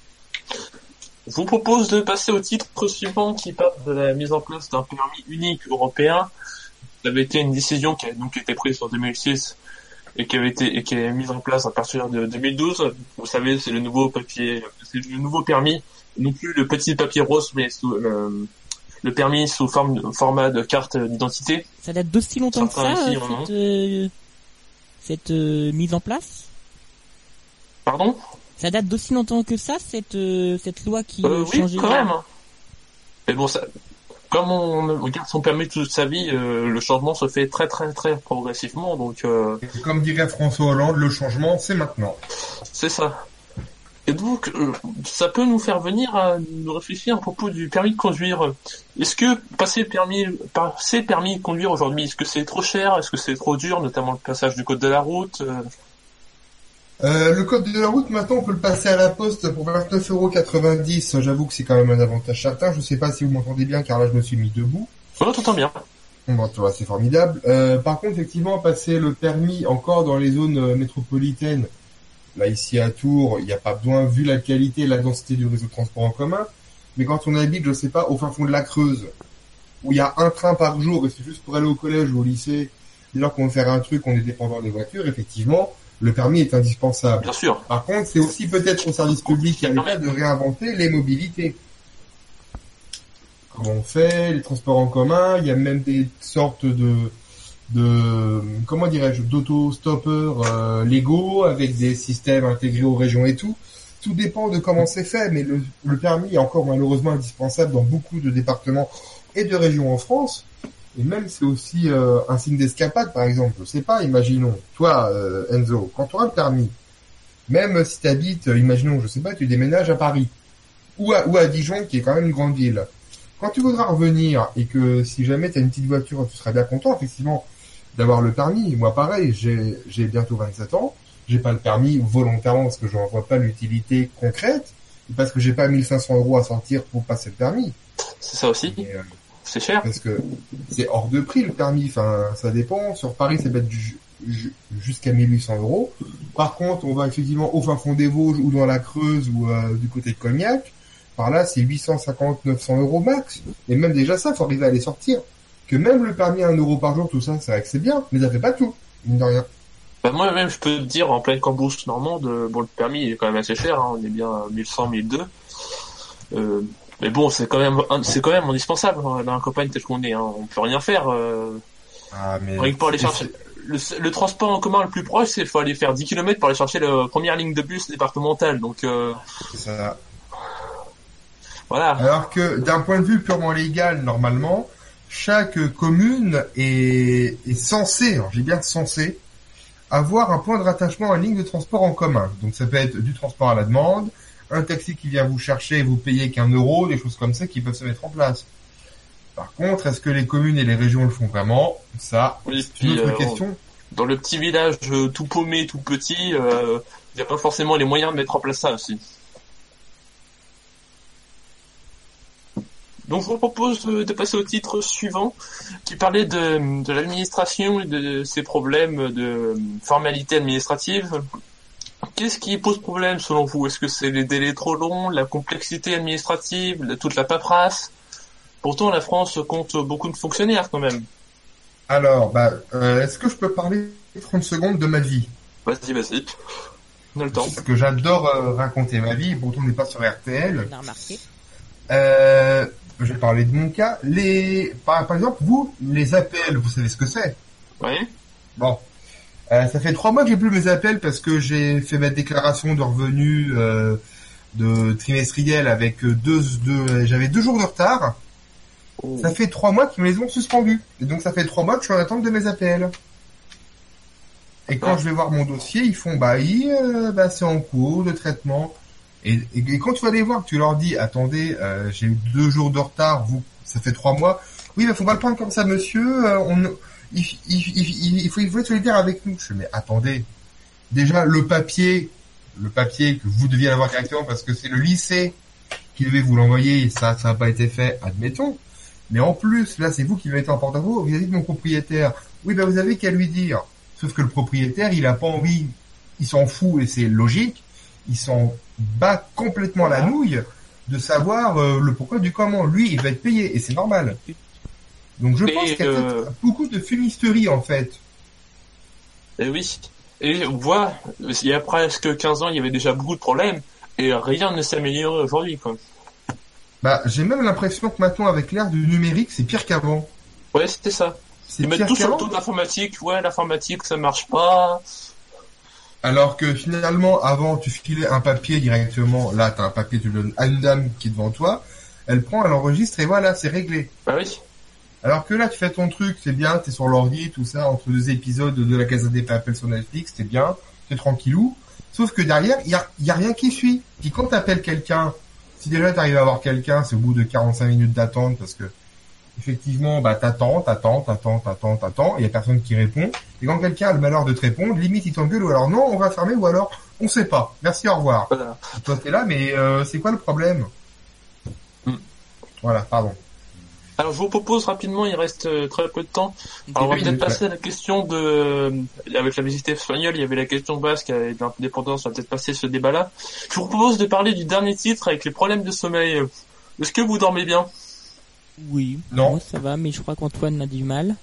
Je vous propose de passer au titre suivant qui parle de la mise en place d'un permis unique européen. Ça avait été une décision qui a donc été prise en deux mille six et qui avait été et qui est mise en place à partir de deux mille douze. Vous savez, c'est le nouveau papier, c'est le nouveau permis, non plus le petit papier rose, mais sous, le, le permis sous forme format de carte d'identité. Ça date d'aussi longtemps Certains que ça, ici, euh, cette, euh, cette euh, mise en place. Pardon ? Ça date d'aussi longtemps que ça, cette euh, cette loi qui euh, oui, changeait. Quand même. Mais bon, ça. Comme on garde son permis toute sa vie, euh, le changement se fait très très très progressivement. Donc, euh... comme dirait François Hollande, le changement c'est maintenant. C'est ça. Et donc, euh, ça peut nous faire venir à nous réfléchir à propos du permis de conduire. Est-ce que passer le permis, passer le permis de conduire aujourd'hui, est-ce que c'est trop cher, est-ce que c'est trop dur, notamment le passage du code de la route euh... Euh, le code de la route, maintenant, on peut le passer à la poste pour vingt-neuf euros quatre-vingt-dix. J'avoue que c'est quand même un avantage certain. Je sais pas si vous m'entendez bien, car là, je me suis mis debout. Oh, t'entends bien. Bon, tu vois, c'est formidable. Euh, par contre, effectivement, passer le permis encore dans les zones euh, métropolitaines, là, ici à Tours, il n'y a pas besoin, vu la qualité et la densité du réseau de transport en commun. Mais quand on habite, je sais pas, au fin fond de la Creuse, où il y a un train par jour, et c'est juste pour aller au collège ou au lycée, dès lors qu'on veut faire un truc, on est dépendant des voitures, effectivement, le permis est indispensable. Bien sûr. Par contre, c'est aussi peut-être au service public qui arrête de réinventer les mobilités. Comment on fait, les transports en commun, il y a même des sortes de, de comment dirais-je, d'auto-stoppeurs euh, légaux avec des systèmes intégrés aux régions et tout. Tout dépend de comment c'est fait, mais le, le permis est encore malheureusement indispensable dans beaucoup de départements et de régions en France. Et même, c'est aussi euh, un signe d'escapade, par exemple. Je sais pas, imaginons, toi, euh, Enzo, quand tu auras le permis, même si tu habites, euh, imaginons, je sais pas, tu déménages à Paris, ou à, ou à Dijon, qui est quand même une grande ville. Quand tu voudras revenir, et que si jamais tu as une petite voiture, tu seras bien content, effectivement, d'avoir le permis. Moi, pareil, j'ai, j'ai bientôt vingt-sept ans. j'ai pas le permis volontairement parce que je n'en vois pas l'utilité concrète, et parce que j'ai pas mille cinq cents euros à sortir pour passer le permis. C'est ça aussi. Et, euh, c'est cher. Parce que c'est hors de prix le permis. Enfin, ça dépend. Sur Paris, ça va être ju- ju- jusqu'à mille huit cents euros. Par contre, on va effectivement au fin fond des Vosges ou dans la Creuse ou euh, du côté de Cognac. Par là, c'est huit cent cinquante, neuf cents euros max. Et même déjà ça, faut arriver à les sortir. Que même le permis à un euro par jour, tout ça, c'est vrai que c'est bien, mais ça fait pas tout, mine de rien. Bah moi même je peux te dire en pleine cambrousse normande, euh, bon le permis est quand même assez cher, hein, on est bien à mille cent, mille deux. Euh, mais bon c'est quand même c'est quand même indispensable hein, dans la campagne telle qu'on est, hein, on peut rien faire. Euh, ah mais. Rien que pour aller chercher le, le transport en commun le plus proche, c'est faut aller faire dix kilomètres pour aller chercher la première ligne de bus départementale, donc. Euh, c'est ça. Voilà. Alors que d'un point de vue purement légal, normalement, chaque commune est, est censée, alors j'ai bien censé, avoir un point de rattachement à une ligne de transport en commun. Donc ça peut être du transport à la demande, un taxi qui vient vous chercher et vous payer qu'un euro, des choses comme ça qui peuvent se mettre en place. Par contre, est-ce que les communes et les régions le font vraiment? Ça, oui, c'est une autre euh, question. Dans le petit village euh, tout paumé, tout petit, il euh, n'y a pas forcément les moyens de mettre en place ça aussi. Donc je vous propose de passer au titre suivant, qui parlait de, de l'administration et de ses problèmes de formalité administrative. Qu'est-ce qui pose problème selon vous? Est-ce que c'est les délais trop longs, la complexité administrative, la, toute la paperasse? Pourtant la France compte beaucoup de fonctionnaires quand même. Alors, bah, euh, est-ce que je peux parler trente secondes de ma vie? Vas-y, vas-y. On a le temps. Parce que j'adore euh, raconter ma vie, pourtant on n'est pas sur R T L. On a remarqué. Euh... Je vais parler de mon cas. Les, par, par exemple, vous, les appels, vous savez ce que c'est? Oui. Bon. Euh, ça fait trois mois que j'ai plus mes appels parce que j'ai fait ma déclaration de revenus euh, de trimestriel avec deux, deux, j'avais deux jours de retard. Oh. Ça fait trois mois qu'ils me les ont suspendus. Et donc ça fait trois mois que je suis en attente de mes appels. Et quand ah. je vais voir mon dossier, ils font, bah, oui, euh, bah, c'est en cours de traitement. Et, et, et quand tu vas les voir, tu leur dis, attendez, euh, j'ai eu deux jours de retard, vous, ça fait trois mois. Oui, mais faut pas le prendre comme ça, monsieur. Euh, on, il, il, il, il faut, il faut être solidaire avec nous. Je fais, mais attendez. Déjà, le papier, le papier que vous deviez avoir directement parce que c'est le lycée qui devait vous l'envoyer, et ça, ça n'a pas été fait, admettons. Mais en plus, là, c'est vous qui le mettez en porte-à-faux vis-à-vis de mon propriétaire. Oui, ben, vous avez qu'à lui dire. Sauf que le propriétaire, il a pas envie, il s'en fout et c'est logique. Il s'en bat complètement la nouille de savoir euh, le pourquoi du comment. Lui, il va être payé et c'est normal. Donc je mais pense qu'il y a euh... beaucoup de fumisterie en fait. Et oui. Et on voit, il y a presque quinze ans, il y avait déjà beaucoup de problèmes et rien ne s'est amélioré aujourd'hui, quoi. Bah, j'ai même l'impression que maintenant, avec l'ère du numérique, c'est pire qu'avant. Ouais, c'était ça. Ils mettent tout sur le taux d'informatique. Ouais, l'informatique, ça marche pas. Alors que finalement, avant, tu filais un papier directement. Là, t'as un papier, tu le donnes à une dame qui est devant toi. Elle prend, elle enregistre et voilà, c'est réglé. Bah oui. Alors que là, tu fais ton truc, c'est bien, t'es sur l'ordi, tout ça, entre deux épisodes de La Casa des Papel sur Netflix, t'es bien, t'es tranquillou. Sauf que derrière, il y a, y a rien qui suit. Puis quand t'appelles quelqu'un, si déjà t'arrives à avoir quelqu'un, c'est au bout de quarante-cinq minutes d'attente parce que effectivement, bah t'attends, t'attends, t'attends, t'attends, t'attends, et y a personne qui répond. Et quand quelqu'un a le malheur de te répondre, limite il t'engueule ou alors non, on va fermer ou alors on sait pas. Merci, au revoir. Voilà. Et toi t'es là, mais euh, c'est quoi le problème? mm. Voilà, pardon. Alors je vous propose rapidement, il reste euh, très peu de temps. Alors, on va peut-être passer à la question de, avec la visite espagnole, il y avait la question basque et de l'indépendance, on va peut-être passer ce débat-là. Je vous propose de parler du dernier titre avec les problèmes de sommeil. Est-ce que vous dormez bien? Oui, non. Moi ça va, mais je crois qu'Antoine a du mal.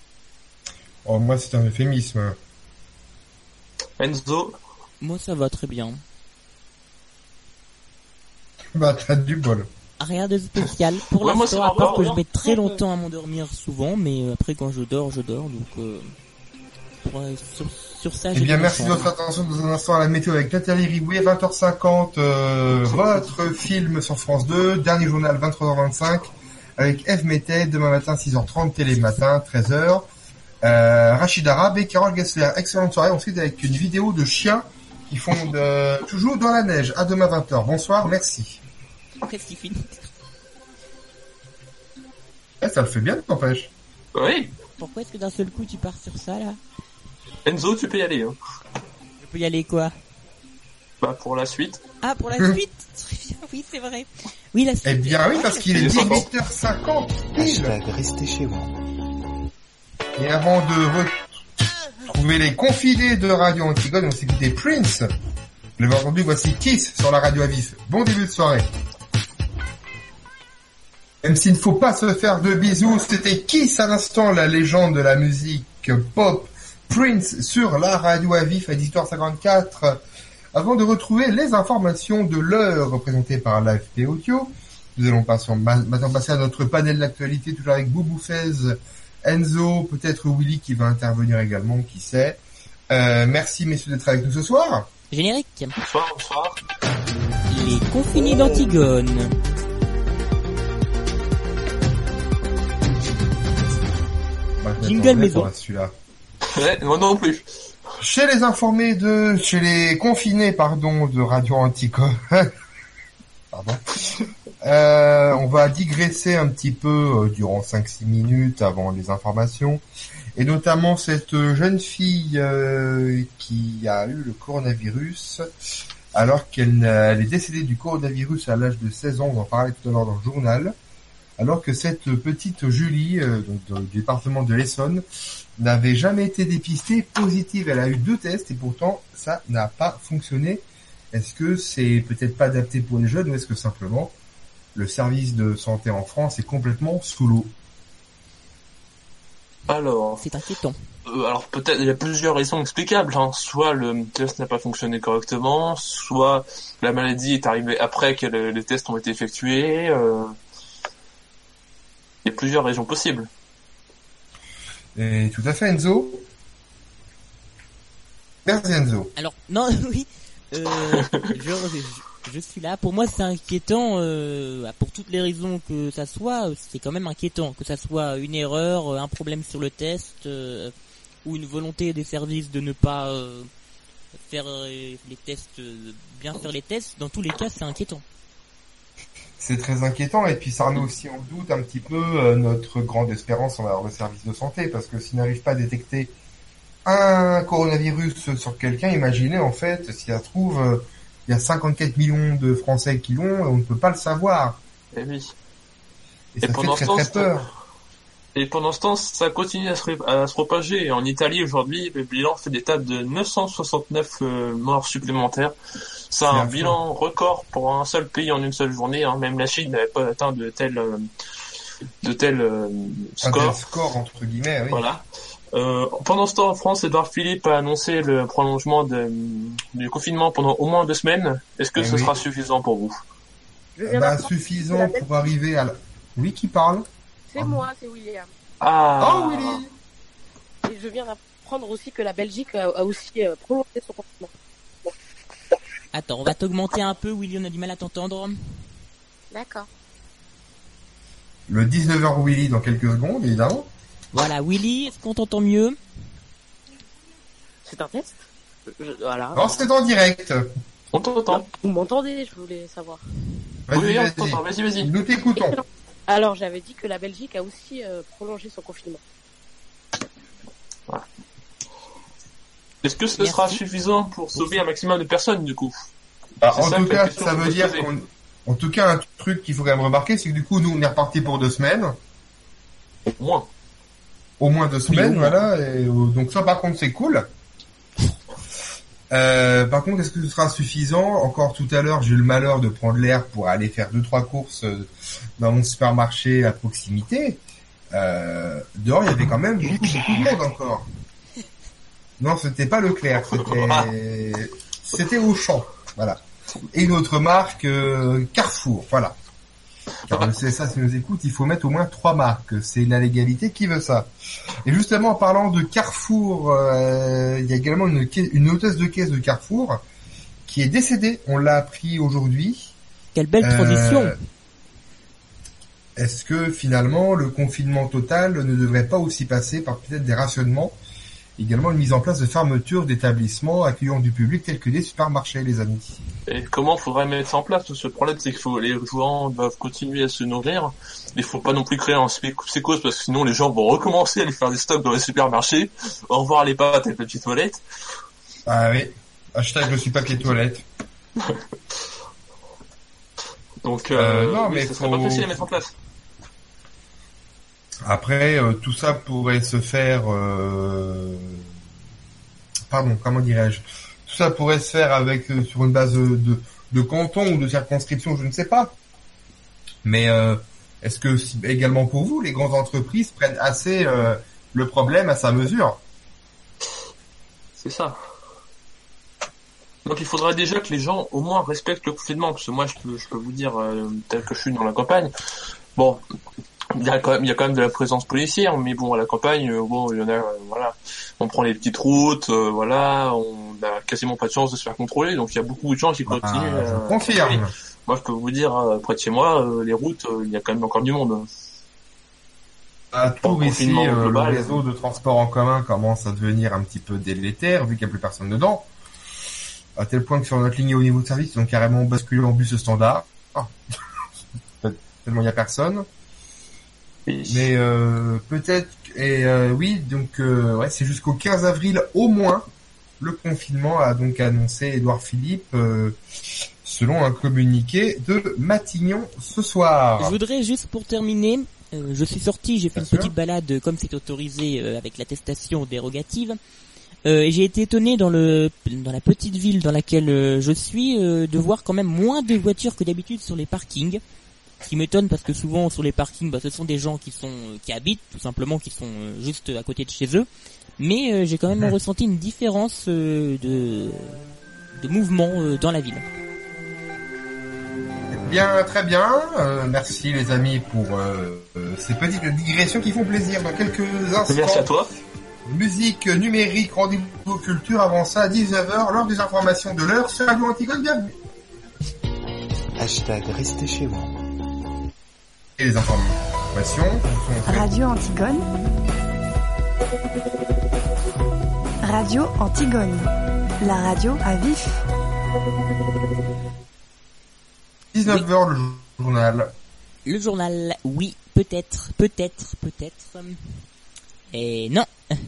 Oh, moi c'est un euphémisme. Enzo? Moi ça va très bien. Bah t'as du bol. Rien de spécial. Pour ouais, l'instant, à part que rien. je mets très longtemps à m'endormir souvent, mais après quand je dors, je dors, donc euh, pour, euh, sur, sur ça, Eh j'ai bien, de merci de chance. votre attention dans un instant à la météo avec Nathalie Ribouet, vingt heures cinquante, euh, votre film sur France deux, dernier journal vingt-trois heures vingt-cinq, avec Eve Métet, demain matin six heures trente, télé matin, treize heures, euh, Rachid Arabe et Carole Gessler. Excellente soirée, ensuite avec une vidéo de chiens qui font de, toujours dans la neige, à demain vingt heures. Bonsoir, merci. Qu'est-ce qu'il finit? Eh, ça le fait bien, t'empêche. Oui. Pourquoi est-ce que d'un seul coup tu pars sur ça là? Enzo, tu peux y aller. Hein. peux y aller quoi? Bah pour la suite. Ah, pour la suite. Oui, c'est vrai. Oui, la suite. Eh bien oui, parce qu'il est dix-huit heures cinquante. Hashtag restez chez vous. Et avant de retrouver les confinés de Radio Antigone, on s'est écouté Prince. Le vendredi, voici Kiss sur la radio à vif. Bon début de soirée. Même s'il ne faut pas se faire de bisous, c'était Kiss à l'instant, la légende de la musique pop, Prince sur la radio à vif à dix-huit heures cinquante-quatre. Avant de retrouver les informations de l'heure représentées par l'A F P Audio, nous allons passer, maintenant passer à notre panel d'actualité, toujours avec Boubou Fez, Enzo, peut-être Willy qui va intervenir également, qui sait. Euh, merci messieurs d'être avec nous ce soir. Générique. Bonsoir, bonsoir. Les confinés d'Antigone. Jingle maison. Celui-là. Ouais, moi non plus. Chez les informés de, chez les confinés, pardon, de Radio Antigone. Pardon. Euh, on va digresser un petit peu euh, durant cinq six minutes avant les informations. Et notamment cette jeune fille euh, qui a eu le coronavirus, alors qu'elle elle est décédée du coronavirus à l'âge de seize ans, on en parlait tout à l'heure dans le journal, alors que cette petite Julie, euh, donc, du département de l'Essonne, n'avait jamais été dépistée positive. Elle a eu deux tests et pourtant ça n'a pas fonctionné. Est-ce que c'est peut-être pas adapté pour les jeunes ou est-ce que simplement le service de santé en France est complètement sous l'eau? Alors, c'est inquiétant. Euh, alors peut-être il y a plusieurs raisons explicables. Hein. Soit le test n'a pas fonctionné correctement, soit la maladie est arrivée après que le, les tests ont été effectués. Euh... Il y a plusieurs raisons possibles. Et tout à fait, Enzo. Merci Enzo. Alors non, oui. Euh, je, je, je suis là. Pour moi, c'est inquiétant. Euh, pour toutes les raisons que ça soit, c'est quand même inquiétant. Que ça soit une erreur, un problème sur le test, euh, ou une volonté des services de ne pas euh, faire euh, les tests, euh, bien faire les tests. Dans tous les cas, c'est inquiétant. C'est très inquiétant et puis ça remet aussi en doute un petit peu euh, notre grande espérance envers le service de santé, parce que s'il n'arrive pas à détecter un coronavirus sur quelqu'un, imaginez en fait, s'il y a trouve, euh, il y a cinquante-quatre millions de Français qui l'ont et on ne peut pas le savoir. Et oui. Et, et ça fait très très peur. Et pendant ce temps, ça continue à se, à se propager. Et en Italie aujourd'hui, le bilan fait d'état de neuf cent soixante-neuf euh, morts supplémentaires. C'est un bilan record pour un seul pays en une seule journée. Hein. Même la Chine n'avait pas atteint de tel euh, de tel euh, score. Un score entre guillemets. Oui. Voilà. Euh, pendant ce temps, en France, Édouard Philippe a annoncé le prolongement de, du confinement pendant au moins deux semaines. Est-ce que Et ce oui. sera suffisant pour vous? Bah, suffisant pour arriver à la... Oui, qui parle? C'est oh. moi, c'est William. Ah. Oh, Willy. Et je viens d'apprendre aussi que la Belgique a, a aussi euh, prolongé son confinement. Bon. Attends, on va t'augmenter un peu, Willy, on a du mal à t'entendre. D'accord. Le dix-neuf heures Willy dans quelques secondes, évidemment. Voilà, Willy, est-ce qu'on t'entend mieux? C'est un test je, voilà. Non, c'est en direct. On t'entend. Vous m'entendez, je voulais savoir. Vas-y, oui, vas-y. on t'entend, vas-y, vas-y. Nous t'écoutons. Alors, j'avais dit que la Belgique a aussi euh, prolongé son confinement. Voilà. Est-ce que ce Merci. sera suffisant pour sauver un maximum de personnes, du coup? Alors, en tout cas, ça veut dire qu'on... En tout cas, un truc qu'il faut quand même remarquer, c'est que du coup, nous, on est reparti pour deux semaines. Au moins. Au moins deux semaines, oui, voilà. Et, euh, donc ça, par contre, c'est cool. Euh, par contre, est-ce que ce sera suffisant? Encore tout à l'heure, j'ai eu le malheur de prendre l'air pour aller faire deux trois courses dans mon supermarché à proximité. Euh, dehors, il y avait quand même beaucoup, beaucoup de monde encore. Non, c'était pas Leclerc, c'était c'était Auchan, voilà. Et une autre marque, euh, Carrefour, voilà. Car le C S A, si nous écoute, il faut mettre au moins trois marques. C'est la légalité qui veut ça. Et justement, en parlant de Carrefour, euh, il y a également une, une hôtesse de caisse de Carrefour qui est décédée. On l'a appris aujourd'hui. Quelle belle transition. Euh, est-ce que finalement, le confinement total ne devrait pas aussi passer par peut-être des rationnements? Également une mise en place de fermeture d'établissements accueillant du public tels que des supermarchés, les amis. Et comment faudrait mettre ça en place? Ce problème, c'est qu'il faut, les gens doivent continuer à se nourrir. Il faut pas non plus créer un psychose parce que sinon les gens vont recommencer à aller faire des stocks dans les supermarchés. Au revoir les pâtes et les petites toilettes. Ah oui. Hashtag je suis papier toilette. Donc, euh, Euh, non, oui, mais ça serait faut- pas facile à mettre en place. Après, euh, tout ça pourrait se faire... euh, Pardon, comment dirais-je? Tout ça pourrait se faire avec euh, sur une base de, de, de canton ou de circonscription, je ne sais pas. Mais euh, est-ce que si- également pour vous, les grandes entreprises prennent assez euh, le problème à sa mesure? C'est ça. Donc il faudrait déjà que les gens au moins respectent le confinement, parce que moi je peux, je peux vous dire, euh, tel que je suis dans la campagne, bon, il y a quand même, il y a quand même de la présence policière, mais bon, à la campagne, euh, bon, il y en a, euh, voilà, on prend les petites routes, euh, voilà, on a quasiment pas de chance de se faire contrôler, donc il y a beaucoup de gens qui continuent. Ah, je à- confirme. Moi je peux vous dire, euh, près de chez moi, euh, les routes, euh, il y a quand même encore du monde. À Tours, Pas ici, confinement euh, le global. réseau de transport en commun commence à devenir un petit peu délétère, vu qu'il n'y a plus personne dedans. À tel point que sur notre ligne au niveau de service, ils ont carrément basculé en bus standard. Ah. Tellement il n'y a personne. Mais euh, peut-être... Et euh, oui, donc euh, ouais, c'est jusqu'au quinze avril au moins. Le confinement a donc annoncé Édouard Philippe, euh, selon un communiqué de Matignon ce soir. Je voudrais juste pour terminer, euh, je suis sorti, j'ai fait une petite balade euh, comme c'est autorisé euh, avec l'attestation dérogative. Euh, et j'ai été étonné dans le dans la petite ville dans laquelle euh, je suis euh, de voir quand même moins de voitures que d'habitude sur les parkings. Ce qui m'étonne parce que souvent sur les parkings, bah, ce sont des gens qui sont euh, qui habitent tout simplement, qui sont euh, juste à côté de chez eux. Mais euh, j'ai quand même Mhm. ressenti une différence euh, de de mouvement euh, dans la ville. Bien, très bien. Euh, merci les amis pour euh, euh, ces petites digressions qui font plaisir. Dans quelques instants. Merci à toi. Musique numérique, rendez-vous culture. Avant ça, à dix-neuf heures, lors des informations de l'heure sur Radio Antigone. Bienvenue. Hashtag restez chez vous. Et les informations sont faites. Radio Antigone. Radio Antigone. La radio à vif. dix-neuf heures, le journal. Le journal, oui, peut-être, peut-être, peut-être. Et non.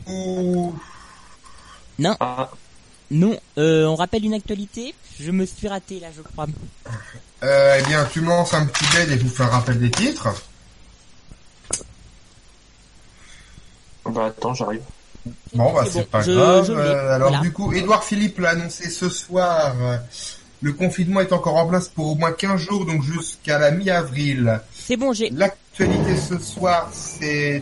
Non. Non, euh, on rappelle une actualité. Je me suis raté là, je crois. Euh, eh bien, tu me lances un petit bed et je vous fais un rappel des titres. Bah attends, j'arrive. Bon, bah C'est c'est bon, pas je- grave. je l'ai. Euh, alors Voilà. du coup, Édouard Philippe l'a annoncé ce soir. euh, Le confinement est encore en place pour au moins quinze jours, donc jusqu'à la mi-avril. C'est bon, j'ai... L'actualité ce soir, c'est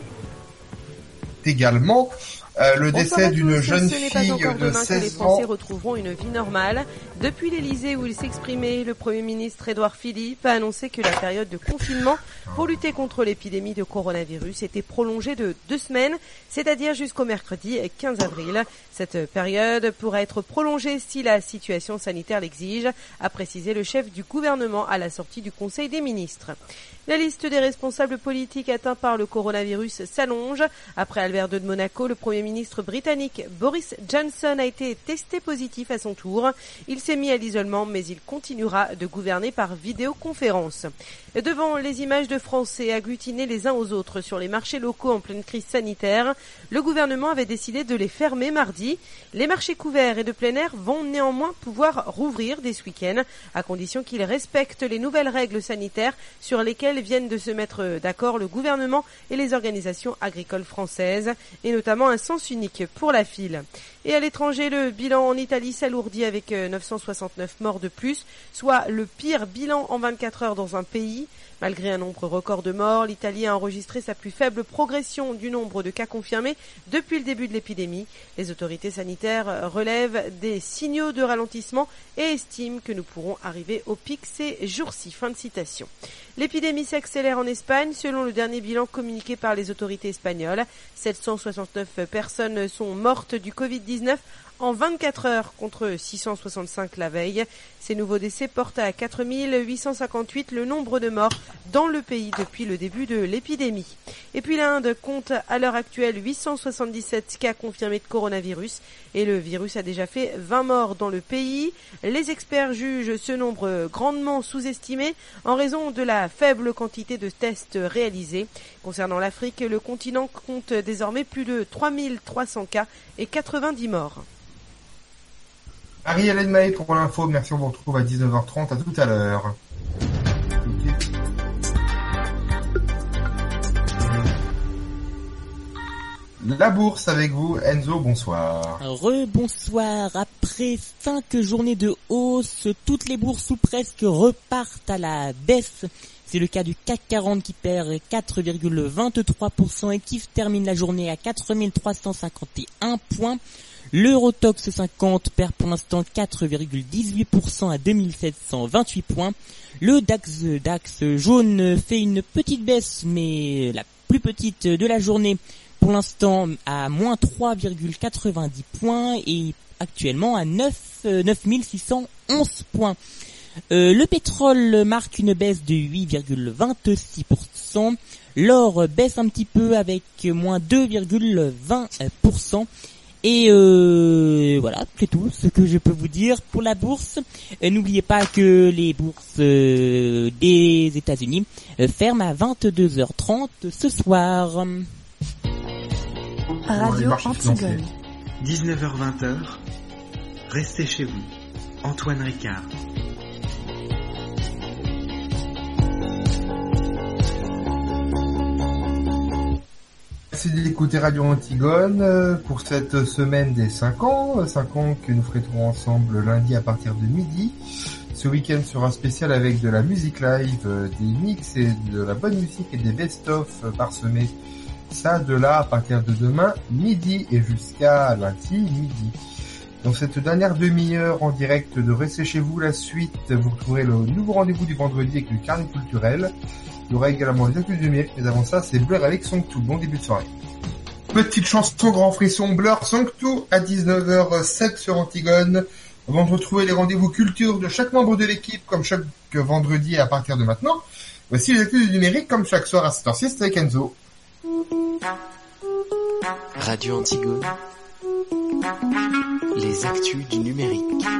également euh, le Bonsoir décès à d'une tous. jeune Ce n'est pas fille encore de demain que les seize ans. Français retrouveront une vie normale. Depuis l'Elysée où il s'exprimait, le Premier ministre Édouard Philippe a annoncé que la période de confinement pour lutter contre l'épidémie de coronavirus était prolongée de deux semaines, c'est-à-dire jusqu'au mercredi quinze avril. Cette période pourra être prolongée si la situation sanitaire l'exige, a précisé le chef du gouvernement à la sortie du Conseil des ministres. La liste des responsables politiques atteints par le coronavirus s'allonge. Après Albert deux de Monaco, le Premier ministre britannique Boris Johnson a été testé positif à son tour. Il s'est mis à l'isolement, mais il continuera de gouverner par vidéoconférence. Devant les images de Français agglutinés les uns aux autres sur les marchés locaux en pleine crise sanitaire, le gouvernement avait décidé de les fermer mardi. Les marchés couverts et de plein air vont néanmoins pouvoir rouvrir dès ce week-end, à condition qu'ils respectent les nouvelles règles sanitaires sur lesquelles viennent de se mettre d'accord le gouvernement et les organisations agricoles françaises, et notamment un sens unique pour la file. Et à l'étranger, le bilan en Italie s'alourdit avec neuf cent soixante-neuf morts de plus, soit le pire bilan en vingt-quatre heures dans un pays. Malgré un nombre record de morts, l'Italie a enregistré sa plus faible progression du nombre de cas confirmés depuis le début de l'épidémie. Les autorités sanitaires relèvent des signaux de ralentissement et estiment que nous pourrons arriver au pic ces jours-ci. Fin de citation. L'épidémie s'accélère en Espagne. Selon le dernier bilan communiqué par les autorités espagnoles, sept cent soixante-neuf personnes sont mortes du covid dix-neuf en vingt-quatre heures contre six cent soixante-cinq la veille. Ces nouveaux décès portent à quatre mille huit cent cinquante-huit le nombre de morts dans le pays depuis le début de l'épidémie. Et puis l'Inde compte à l'heure actuelle huit cent soixante-dix-sept cas confirmés de coronavirus et le virus a déjà fait vingt morts dans le pays. Les experts jugent ce nombre grandement sous-estimé en raison de la faible quantité de tests réalisés. Concernant l'Afrique, le continent compte désormais plus de trois mille trois cents cas et quatre-vingt-dix morts. Ariel Edmae pour l'info. Merci, on vous retrouve à dix-neuf heures trente. À tout à l'heure. La bourse avec vous, Enzo, bonsoir. Rebonsoir. Après cinq journées de hausse, toutes les bourses ou presque repartent à la baisse. C'est le cas du C A C quarante qui perd quatre virgule vingt-trois pour cent et qui termine la journée à quatre mille trois cent cinquante et un points. L'Eurotox cinquante perd pour l'instant quatre virgule dix-huit pour cent à deux mille sept cent vingt-huit points. Le DAX, DAX jaune fait une petite baisse, mais la plus petite de la journée, pour l'instant à moins trois virgule quatre-vingt-dix points et actuellement à neuf mille six cent onze points. Euh, le pétrole marque une baisse de huit virgule vingt-six pour cent. L'or baisse un petit peu avec moins deux virgule vingt pour cent. Et euh, voilà, c'est tout ce que je peux vous dire pour la bourse. Euh, n'oubliez pas que les bourses euh, des États-Unis euh, ferment à vingt-deux heures trente ce soir. Radio Antigone. dix-neuf heures vingt, restez chez vous. Antoine Ricard. Merci d'écouter Radio Antigone pour cette semaine des cinq ans. cinq ans que nous fêterons ensemble lundi à partir de midi. Ce week-end sera spécial avec de la musique live, des mix et de la bonne musique et des best-of parsemés. Ça de là à partir de demain midi et jusqu'à lundi midi. Dans cette dernière demi-heure en direct de Restez chez vous, la suite, vous retrouverez le nouveau rendez-vous du vendredi avec le carnet culturel. Il y aura également les actus numériques, mais avant ça, c'est Blur avec Song deux. Bon début de soirée. Petite chanson grand frisson, Blur, Song deux à dix-neuf heures sept sur Antigone. Avant de retrouver les rendez-vous culture de chaque membre de l'équipe, comme chaque vendredi à partir de maintenant. Voici les actus du numérique, comme chaque soir à cette heure-ci, c'est avec Enzo. Radio Antigone. Les actus du numérique.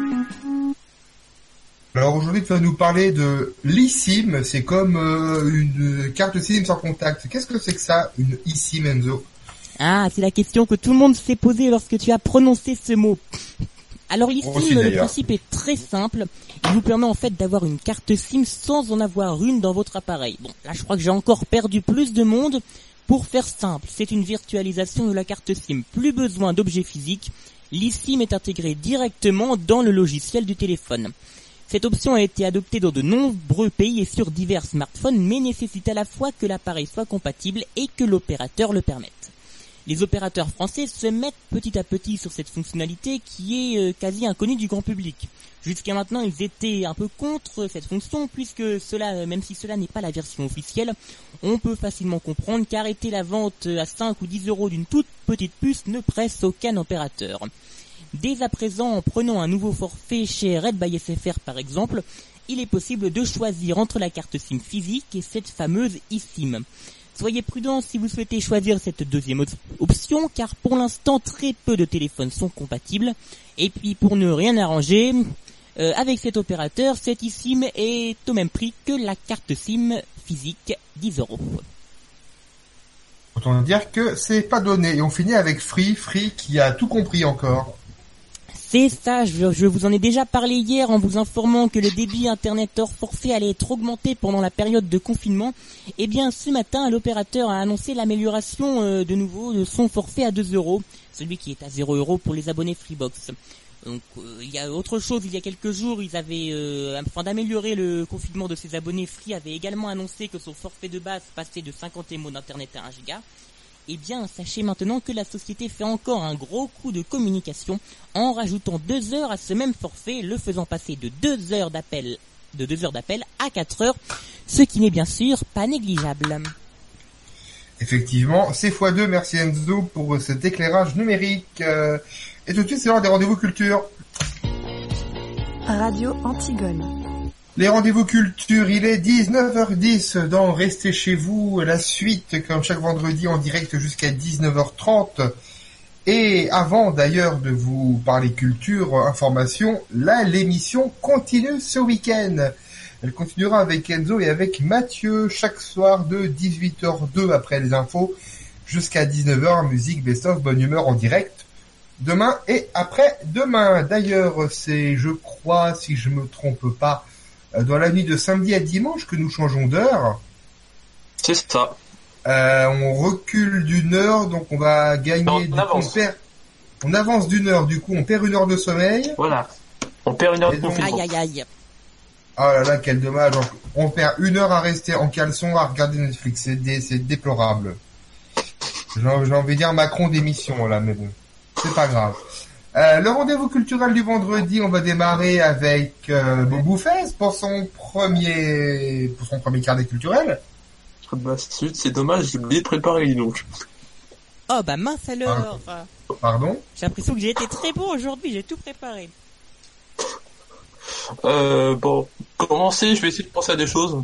Alors aujourd'hui, tu vas nous parler de l'eSIM. C'est comme euh, une carte SIM sans contact. Qu'est-ce que c'est que ça, une eSIM, Enzo? Ah, c'est la question que tout le monde s'est posée lorsque tu as prononcé ce mot. Alors l'eSIM, le principe est très simple. Il vous permet en fait d'avoir une carte SIM sans en avoir une dans votre appareil. Bon, là je crois que j'ai encore perdu plus de monde. Pour faire simple, c'est une virtualisation de la carte SIM. Plus besoin d'objets physiques. l'eSIM est intégré directement dans le logiciel du téléphone. Cette option a été adoptée dans de nombreux pays et sur divers smartphones, mais nécessite à la fois que l'appareil soit compatible et que l'opérateur le permette. Les opérateurs français se mettent petit à petit sur cette fonctionnalité qui est euh, quasi inconnue du grand public. Jusqu'à maintenant, ils étaient un peu contre cette fonction, puisque cela, même si cela n'est pas la version officielle, on peut facilement comprendre qu'arrêter la vente à cinq ou dix euros d'une toute petite puce ne presse aucun opérateur. Dès à présent, en prenant un nouveau forfait chez Red by S F R par exemple, il est possible de choisir entre la carte SIM physique et cette fameuse eSIM. Soyez prudents si vous souhaitez choisir cette deuxième op- option, car pour l'instant très peu de téléphones sont compatibles. Et puis pour ne rien arranger, euh, avec cet opérateur, cette eSIM est au même prix que la carte SIM physique, dix euros. Autant dire que c'est pas donné. Et on finit avec Free, Free qui a tout compris encore. C'est ça, je, je vous en ai déjà parlé hier en vous informant que le débit internet hors forfait allait être augmenté pendant la période de confinement. Eh bien, ce matin, l'opérateur a annoncé l'amélioration euh, de nouveau de son forfait à deux euros, celui qui est à zéro euros pour les abonnés Freebox. Donc, euh, il y a autre chose, il y a quelques jours, ils avaient, euh, afin d'améliorer le confinement de ses abonnés, Free avait également annoncé que son forfait de base passait de cinquante mots d'internet à un giga. Eh bien, sachez maintenant que la société fait encore un gros coup de communication en rajoutant deux heures à ce même forfait, le faisant passer de deux heures d'appel, de deux heures d'appel à quatre heures, ce qui n'est bien sûr pas négligeable. Effectivement, c'est fois deux, merci Enzo pour cet éclairage numérique. Euh, et tout de suite, c'est l'heure des rendez-vous culture. Radio Antigone. Les rendez-vous culture, il est dix-neuf heures dix dans Restez chez vous, la suite comme chaque vendredi en direct jusqu'à dix-neuf heures trente. Et avant d'ailleurs de vous parler culture, information, là l'émission continue ce week-end. Elle continuera avec Enzo et avec Mathieu chaque soir de dix-huit heures deux après les infos jusqu'à dix-neuf heures, musique, best-of, bonne humeur en direct. demain et après-demain. D'ailleurs, c'est, je crois, si je me trompe pas, dans la nuit de samedi à dimanche que nous changeons d'heure. C'est ça. Euh, on recule d'une heure, donc on va gagner. Non, on du coup, avance. on perd, on avance d'une heure, du coup, on perd une heure de sommeil. Voilà. On perd une heure Et de donc- confinement. Aïe aïe aïe. Oh là là, quel dommage. On perd une heure à rester en caleçon à regarder Netflix. C'est, dé, c'est déplorable. J'ai, j'ai envie de dire Macron d'émission, là, mais bon. C'est pas grave. Euh, le rendez-vous culturel du vendredi, on va démarrer avec euh, Bobo Fez pour son premier, pour son premier carnet culturel. Bah, c'est c'est dommage, j'ai oublié de préparer, dis donc. Oh bah mince alors. Pardon? J'ai l'impression que j'ai été très bon aujourd'hui, j'ai tout préparé. Euh, bon, commencer, je vais essayer de penser à des choses.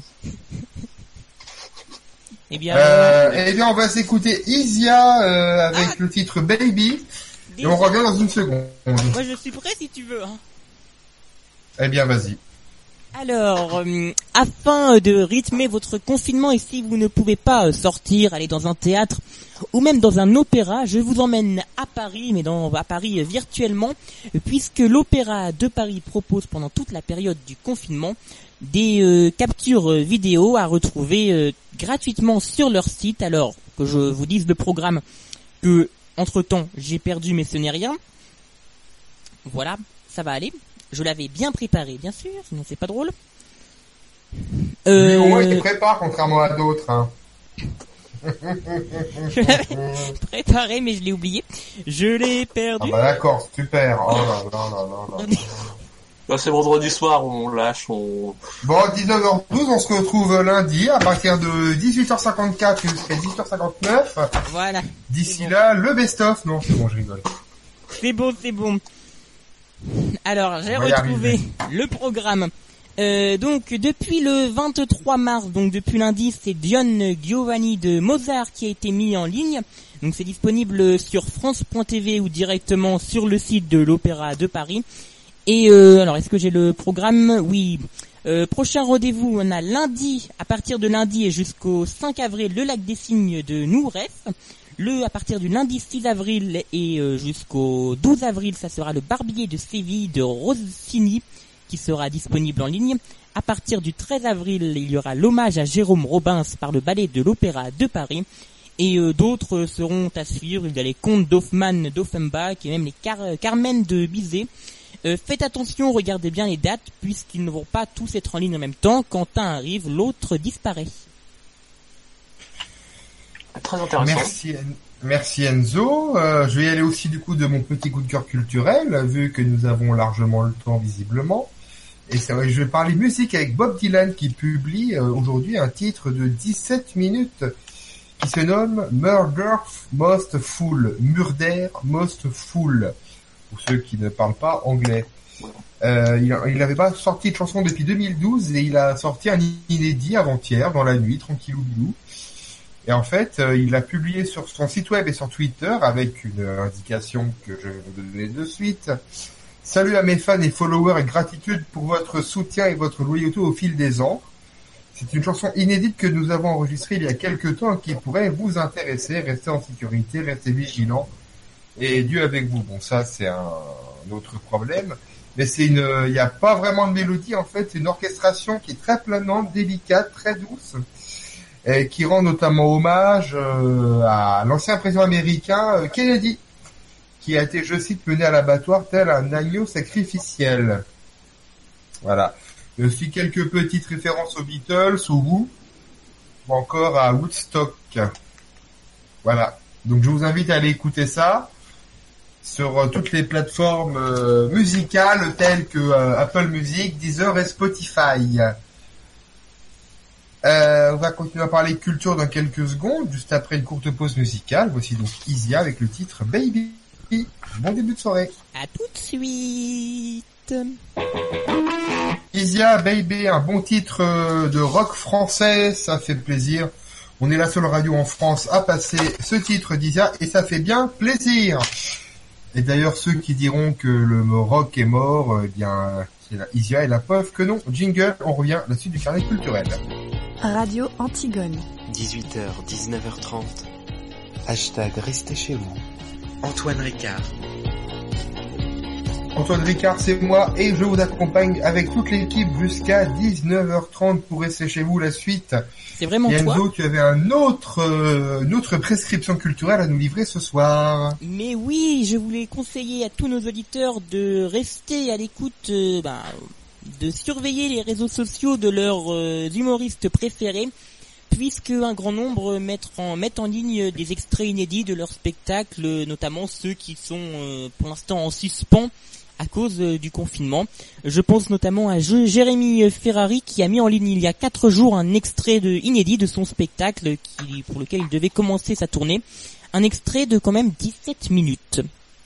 Eh bien, Euh, eh bien, on va s'écouter Isia euh, avec le titre Baby. Et on revient dans une seconde. moi je suis prêt si tu veux. Hein. Eh bien, vas-y. Alors, euh, afin de rythmer votre confinement et si vous ne pouvez pas euh, sortir, aller dans un théâtre ou même dans un opéra, je vous emmène à Paris, mais dans, à Paris euh, virtuellement, euh, puisque l'Opéra de Paris propose pendant toute la période du confinement des euh, captures euh, vidéo à retrouver euh, gratuitement sur leur site. Alors, que je vous dise le programme que, entre-temps, j'ai perdu mais ce n'est rien. Voilà, ça va aller. Je l'avais bien préparé, bien sûr, sinon c'est pas drôle. Lui, au moins, il Euh... te prépare, contrairement à d'autres. Hein. je l'avais préparé, mais je l'ai oublié. Je l'ai Ah perdu. bah d'accord, super. Oh là là là là là. Là, c'est vendredi soir, on lâche, on... Bon, dix-neuf heures douze, on se retrouve lundi à partir de dix-huit heures cinquante-quatre jusqu'à dix-huit heures cinquante-neuf. Voilà. D'ici là, le best-of. Non, c'est bon, je rigole. C'est bon, c'est bon. Alors, j'ai On va y retrouvé arriver. le programme. Euh, donc, depuis le vingt-trois mars, donc depuis lundi, c'est Dion Giovanni de Mozart qui a été mis en ligne. Donc, c'est disponible sur France point T V ou directement sur le site de l'Opéra de Paris. Et euh, alors, est-ce que j'ai le programme? Oui. Euh, prochain rendez-vous, on a lundi, à partir de lundi et jusqu'au cinq avril, le Lac des Cygnes de Nourref. Le, à partir du lundi six avril et euh, jusqu'au douze avril, ça sera le Barbier de Séville de Rossini qui sera disponible en ligne. À partir du treize avril, il y aura l'hommage à Jérôme Robins par le ballet de l'Opéra de Paris. Et euh, d'autres seront à suivre. Il y a les contes d'Hoffmann, d'Offenbach et même les Car- Carmen de Bizet. Euh, faites attention, regardez bien les dates puisqu'ils ne vont pas tous être en ligne en même temps. Quand un arrive, l'autre disparaît. Très intéressant. Merci, En- merci Enzo. Euh, je vais y aller aussi du coup de mon petit coup de cœur culturel, vu que nous avons largement le temps visiblement. Et c'est vrai, je vais parler musique avec Bob Dylan qui publie euh, aujourd'hui un titre de dix-sept minutes qui se nomme Murder Most Fool. Murder Most Fool. Pour ceux qui ne parlent pas anglais. Euh, il n'avait pas sorti de chanson depuis deux mille douze et il a sorti un inédit avant-hier dans la nuit, tranquillou bilou. Et en fait, euh, il a publié sur son site web et sur Twitter avec une indication que je vais vous donner de suite. Salut à mes fans et followers et gratitude pour votre soutien et votre loyauté au fil des ans. C'est une chanson inédite que nous avons enregistrée il y a quelques temps et qui pourrait vous intéresser. Restez en sécurité, restez vigilants et Dieu avec vous. Bon, ça c'est un, un autre problème. Mais c'est une, il n'y a pas vraiment de mélodie en fait. C'est une orchestration qui est très planante, délicate, très douce. Et qui rend notamment hommage euh, à l'ancien président américain euh, Kennedy, qui a été, je cite, mené à l'abattoir tel un agneau sacrificiel. Voilà. Il y a aussi quelques petites références aux Beatles, aux Who, ou encore à Woodstock. Voilà. Donc je vous invite à aller écouter ça sur euh, toutes les plateformes euh, musicales telles que euh, Apple Music, Deezer et Spotify. Euh, on va continuer à parler culture dans quelques secondes, juste après une courte pause musicale. Voici donc Isia avec le titre Baby. Bon début de soirée. À tout de suite. Isia, Baby, un bon titre de rock français, ça fait plaisir. On est la seule radio en France à passer ce titre d'Isia et ça fait bien plaisir. Et d'ailleurs, ceux qui diront que le rock est mort, eh bien, c'est la Isia et la preuve que non. Jingle, on revient à la suite du carnet culturel. Radio Antigone. dix-huit heures, dix-neuf heures trente. Hashtag restez chez vous. Antoine Ricard. Antoine Ricard, c'est moi, et je vous accompagne avec toute l'équipe jusqu'à dix-neuf heures trente pour rester chez vous. La suite. C'est vraiment et Enzo, toi. tu avais un autre, euh, une autre prescription culturelle à nous livrer ce soir. Mais oui, je voulais conseiller à tous nos auditeurs de rester à l'écoute, euh, bah, de surveiller les réseaux sociaux de leurs euh, humoristes préférés, puisque un grand nombre mettent en, mettent en ligne des extraits inédits de leurs spectacles, notamment ceux qui sont euh, pour l'instant en suspens à cause euh, du confinement. Je pense notamment à J- Jérémy Ferrari qui a mis en ligne il y a quatre jours un extrait de, inédit de son spectacle qui, pour lequel il devait commencer sa tournée. Un extrait de quand même dix-sept minutes.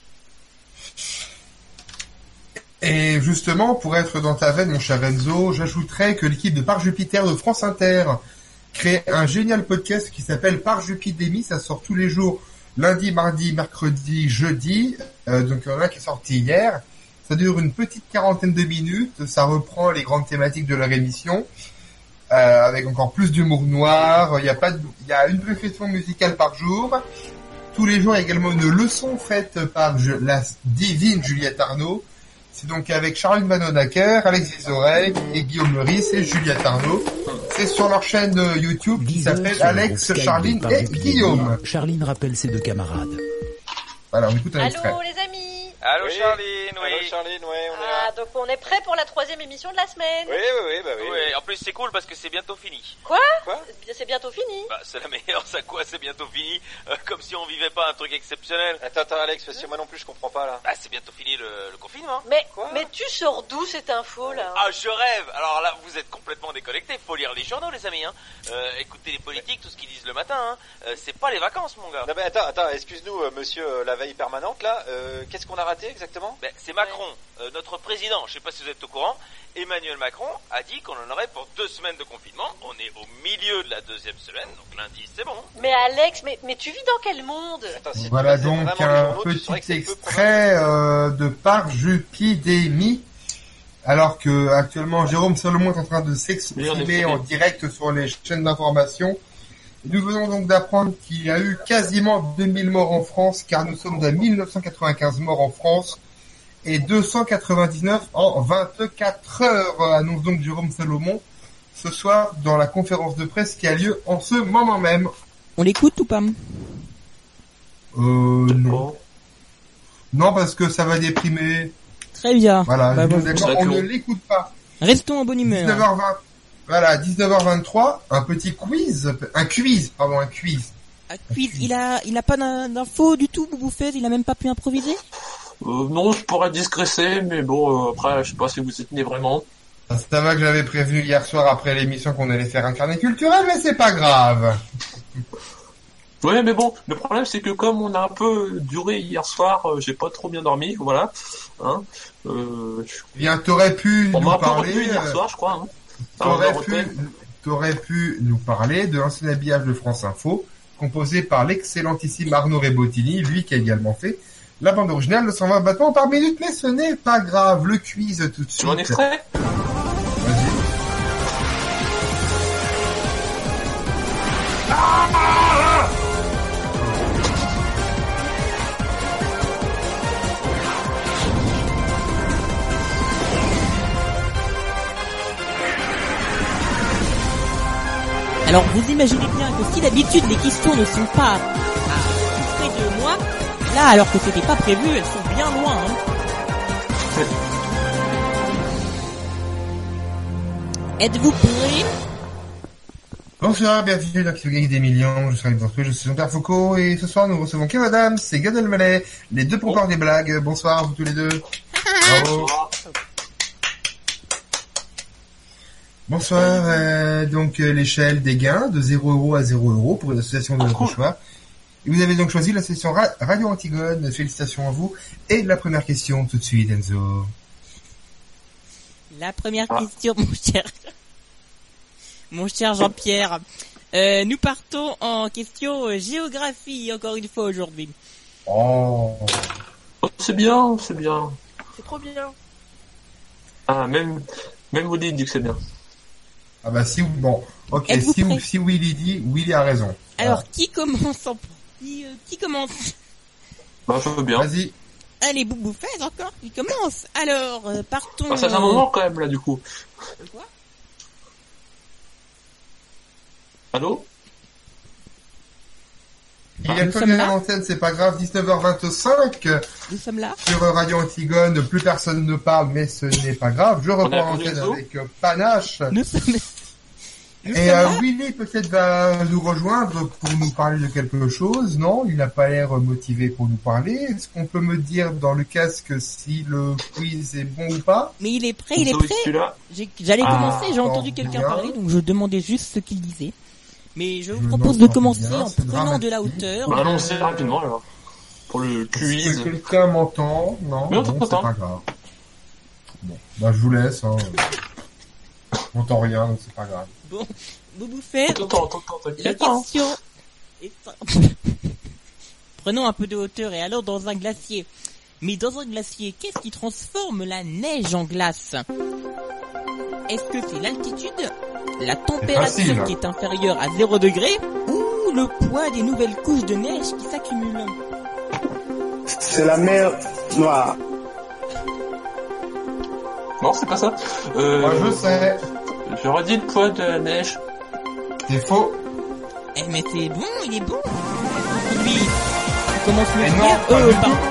Et justement, pour être dans ta veine, mon cher Enzo, j'ajouterais que l'équipe de Par Jupiter de France Inter crée un génial podcast qui s'appelle Par Jupidémie. Ça sort tous les jours, lundi, mardi, mercredi, jeudi. Euh, donc il y en a qui est sorti hier. Ça dure une petite quarantaine de minutes. Ça reprend les grandes thématiques de leur émission, euh, avec encore plus d'humour noir. Il y a pas, de, il y a une réflexion musicale par jour. Tous les jours, il y a également une leçon faite par la divine Juliette Arnaud. C'est donc avec Charline Vanhoenacker, Alex Vizorek et Guillaume Meurice et Juliette Arnaud. C'est sur leur chaîne YouTube qui s'appelle Alex, Charline et Guillaume. Charline rappelle ses deux camarades. Voilà, on écoute un extrait. Allô les amis. Allô oui. Charline, oui. Allô Charline, oui, on est là. Ah, donc on est prêt pour la troisième émission de la semaine. Oui, oui, oui, bah oui. oui. En plus c'est cool parce que c'est bientôt fini. Quoi Quoi C'est bientôt fini. Bah c'est la meilleure, ça quoi, c'est bientôt fini. Euh, comme si on vivait pas un truc exceptionnel. Attends, attends Alex, parce que moi non plus je comprends pas là. Bah c'est bientôt fini le, le confinement. Mais quoi Mais tu sors d'où cette info là? Ah je rêve. Alors là vous êtes complètement déconnectés. Faut lire les journaux les amis. Hein. Euh, écoutez les politiques, tout ce qu'ils disent le matin. Hein. Euh, c'est pas les vacances mon gars. Non mais attends, attends, excuse-nous euh, monsieur euh, la veille permanente là. Euh, qu'est-ce qu'on a raté exactement? Ben, c'est Macron, euh, notre président, je sais pas si vous êtes au courant, Emmanuel Macron a dit qu'on en aurait pour deux semaines de confinement. On est au milieu de la deuxième semaine, donc lundi c'est bon. Mais Alex, mais, mais tu vis dans quel monde? Attends, si voilà donc un petit extrait euh, de Par Jupidémie. Alors que actuellement Jérôme Salomon est en train de s'exprimer en direct sur les chaînes d'information. Nous venons donc d'apprendre qu'il y a eu quasiment deux mille morts en France, car nous sommes à mille neuf cent quatre-vingt-quinze morts en France et deux cent quatre-vingt-dix-neuf en vingt-quatre heures, annonce donc Jérôme Salomon ce soir dans la conférence de presse qui a lieu en ce moment même. On l'écoute ou pas? Euh, non. Non, parce que ça va déprimer. Très bien. Voilà, bah, bon, d'accord, on ne l'écoute pas. Restons en bonne humeur. dix-neuf heures vingt. Voilà, dix-neuf heures vingt-trois, un petit quiz, un quiz, pardon, un quiz. Un quiz, il a, il a pas d'infos du tout, Boubou Fez, il a même pas pu improviser? Euh, non, je pourrais discrécer, mais bon, euh, après, je sais pas si vous y tenez vraiment. Ça va que j'avais prévenu hier soir après l'émission qu'on allait faire un carnet culturel, mais c'est pas grave. Ouais, mais bon, le problème c'est que comme on a un peu duré hier soir, euh, j'ai pas trop bien dormi, voilà. Hein, euh, je... Bien, t'aurais pu on nous m'a parler... un peu hier soir, je crois. Hein. T'aurais pu, t'aurais pu nous parler de l'ancien habillage de France Info, composé par l'excellentissime Arnaud Rebottini, lui qui a également fait la bande originale de cent vingt battements par minute, mais ce n'est pas grave, le quiz tout de suite. Tu veux un extrait? Vas-y. Ah Alors vous imaginez bien que si d'habitude les questions ne sont pas à tout près de moi, là alors que c'était pas prévu, elles sont bien loin. Hein. Êtes-vous prêts? Bonsoir, bienvenue dans Qui gagne des millions, je suis avec vous, je suis Jean-Pierre Foucault et ce soir nous recevons Kev Adams et Gad Elmaleh, les deux pompeurs des blagues. Bonsoir vous tous les deux. Bravo. Bonsoir, euh, donc euh, l'échelle des gains de zéro euro à zéro euro pour une association de votre choix. Et vous avez donc choisi l'association Ra- Radio Antigone, félicitations à vous. Et la première question tout de suite, Enzo. La première ah. question, mon cher, mon cher Jean-Pierre. Euh, nous partons en question euh, géographie, encore une fois aujourd'hui. Oh. oh c'est bien, c'est bien. C'est trop bien. Ah, même, même Willy dit que c'est bien. Ah bah si, bon, ok, si, si Willy dit, Willy a raison. Alors, ah. qui commence en qui, euh, qui commence? Bah, je veux bien. Vas-y. Allez, Bouboufez encore, il commence. Alors, euh, partons... Ah, ça fait un moment quand même, là, du coup. Quoi ? Allô ? Il y a plus rien à l'antenne, c'est pas grave, dix-neuf heures vingt-cinq. Nous sommes là. Sur Radio Antigone, plus personne ne parle, mais ce n'est pas grave. Je reprends l'antenne avec euh, Panache. Nous sommes... Nous Et euh, Willy peut-être va nous rejoindre pour nous parler de quelque chose, non? Il n'a pas l'air motivé pour nous parler. Est-ce qu'on peut me dire dans le casque si le quiz est bon ou pas? Mais il est prêt, il est prêt. J'ai- J'allais Ah, commencer, j'ai entendu fort quelqu'un bien. parler, donc je demandais juste ce qu'il disait. Mais je vous Je propose de m'entends commencer bien, en c'est prenant de la hauteur. Bah, annoncez rapidement, alors. Pour le Est-ce quiz. que quelqu'un m'entend? Non, Oui, on bon, t'entend. c'est pas grave. Bon, bah je vous laisse. Hein. On n'entend rien, donc c'est pas grave. Bon, Bouboufez, T'entends, t'entends, la t'inquiète. hein. question est simple. Prenons un peu de hauteur et alors dans un glacier. Mais dans un glacier, qu'est-ce qui transforme la neige en glace? Est-ce que c'est l'altitude, la température facile. qui est inférieure à zéro degré ou le poids des nouvelles couches de neige qui s'accumulent? C'est la mer Noire. Non, c'est pas ça. Euh, Moi je sais, J'aurais dit le poids de la neige. c'est faux. Eh mais c'est bon, il est bon. Lui, il commence le Mais dire. non, pas Euh, du tout. pardon.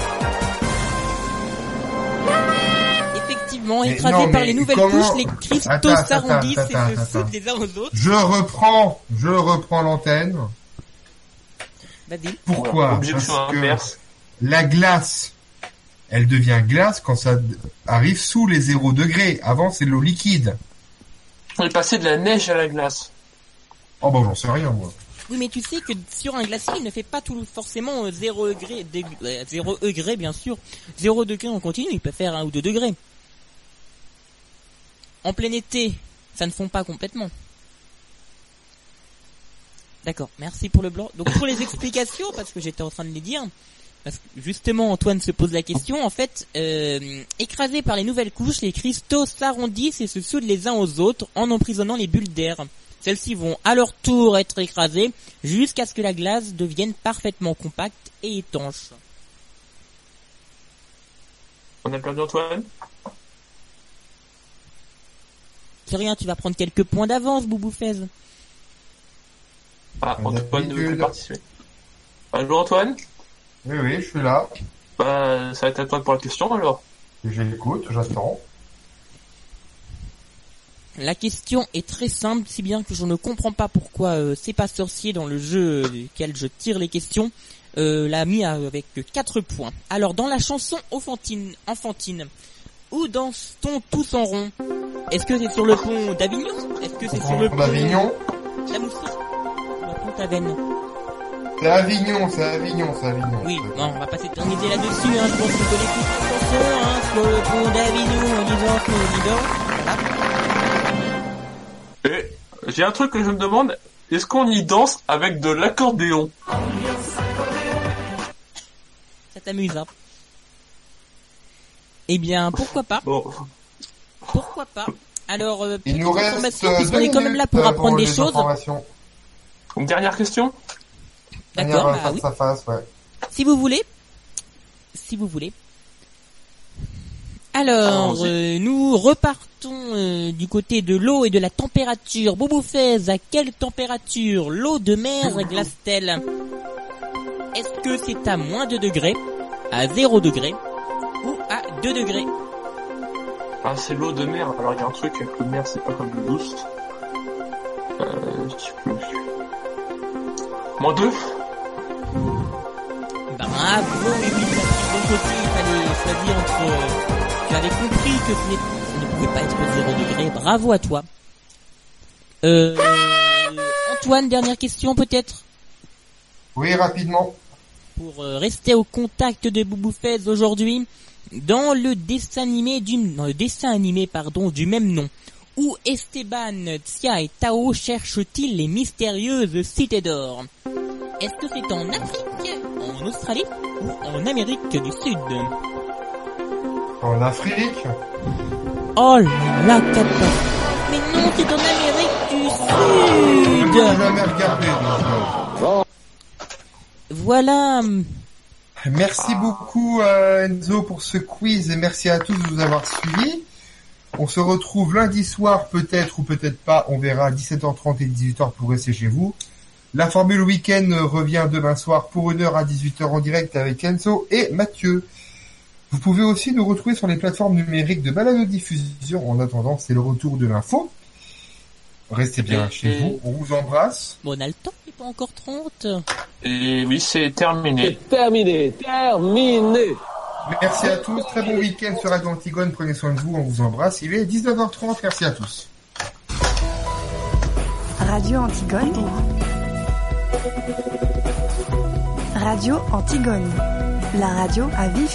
Effectivement, Mais écrasés non, par mais les nouvelles comment- couches, les cristaux Attends, attends, s'arrondissent attends, et se attends, soudent les uns aux autres. Je reprends, je reprends l'antenne. Vas-y. Pourquoi? Objection Parce que inverse. la glace, elle devient glace quand ça arrive sous les zéro degrés. Avant, c'est de l'eau liquide. On est passé de la neige à la glace. Oh bah j'en sais rien, moi. Oui, mais tu sais que sur un glacier, il ne fait pas tout forcément euh, zéro degré, dé- euh, zéro degré bien sûr. zéro degré en continu, il peut faire un ou deux degrés. En plein été, ça ne fond pas complètement. D'accord, merci pour le blanc. Donc pour les explications, parce que j'étais en train de les dire, parce que justement Antoine se pose la question, en fait, euh, écrasés par les nouvelles couches, les cristaux s'arrondissent et se soudent les uns aux autres en emprisonnant les bulles d'air. Celles-ci vont à leur tour être écrasées jusqu'à ce que la glace devienne parfaitement compacte et étanche. On a perdu Antoine. C'est rien, tu vas prendre quelques points d'avance, Bouboufez. Ah, On a Antoine ne veut plus d'habitude. participer. Allô, Antoine? Oui, oui, je suis là. Bah, ça va être à toi pour la question, alors. J'écoute, j'attends. La question est très simple, si bien que je ne comprends pas pourquoi euh, C'est pas sorcier dans le jeu duquel je tire les questions euh, l'a mis à- avec quatre points. Alors, dans la chanson enfantine, enfantine où danse-t-on tous en rond? Est-ce que c'est sur le pont d'Avignon? Est-ce que c'est sur le pont d'Avignon? La Mousserie ou la Pont-Aven? C'est Avignon, c'est Avignon, c'est Avignon. Oui, bon, on va pas s'éterniser là-dessus, hein, je pense qu'on connaît tous la chanson, hein, sur le pont d'Avignon, en disant que disant, voilà. Et j'ai un truc que je me demande, est-ce qu'on y danse avec de l'accordéon? Ça t'amuse, hein? Eh bien, pourquoi pas? Bon. Pourquoi pas? Alors, euh, Il petite nous reste information, euh, puisqu'on deux est quand même là minutes, pour euh, apprendre des les choses. informations. Une dernière question? D'accord, Dernière bah face oui. à face, ouais. Si vous voulez. Si vous voulez. Alors, euh, nous repartons euh, du côté de l'eau et de la température. Bouboufez, à quelle température l'eau de mer glace-t-elle? Est-ce que c'est à moins deux degrés, à zéro degré ou à deux degrés? Ah, c'est l'eau de mer. Alors, il y a un truc avec l'eau de mer, c'est pas comme l'eau douce. Euh, je sais plus. Moins deux? Bravo, et oui, tu as pris le bon côté, il fallait choisir entre... euh, Tu avais compris que ce, n'est- ce ne pouvait pas être zéro degré, bravo à toi. Euh... Antoine, dernière question peut-être? Oui, rapidement. Pour euh, rester au contact de Bouboufez aujourd'hui, dans le dessin animé du, dans le dessin animé, pardon, du même nom, où Esteban, Tia et Tao cherchent-ils les mystérieuses cités d'or? Est-ce que c'est en Afrique, en Australie ou en Amérique du Sud? En Afrique? Oh là là, catastrophe. Mais non, c'est en Amérique du Sud. Je n'ai jamais regardé, donc, euh, Voilà. Merci beaucoup euh, Enzo pour ce quiz et merci à tous de nous avoir suivis. On se retrouve lundi soir peut-être ou peut-être pas, on verra à dix-sept heures trente et dix-huit heures pour rester chez vous. La Formule Week-end revient demain soir pour une heure à dix-huit heures en direct avec Enzo et Mathieu. Vous pouvez aussi nous retrouver sur les plateformes numériques de balado-diffusion. En attendant, c'est le retour de l'info. Restez bien et chez et... vous, on vous embrasse. Bon, on a le temps, il n'est pas encore trente. Et oui, c'est terminé. C'est terminé, terminé. Merci à tous, très bon week-end sur Radio Antigone, prenez soin de vous, on vous embrasse. Il est dix-neuf heures trente, merci à tous. Radio Antigone. Radio Antigone, la radio à vif.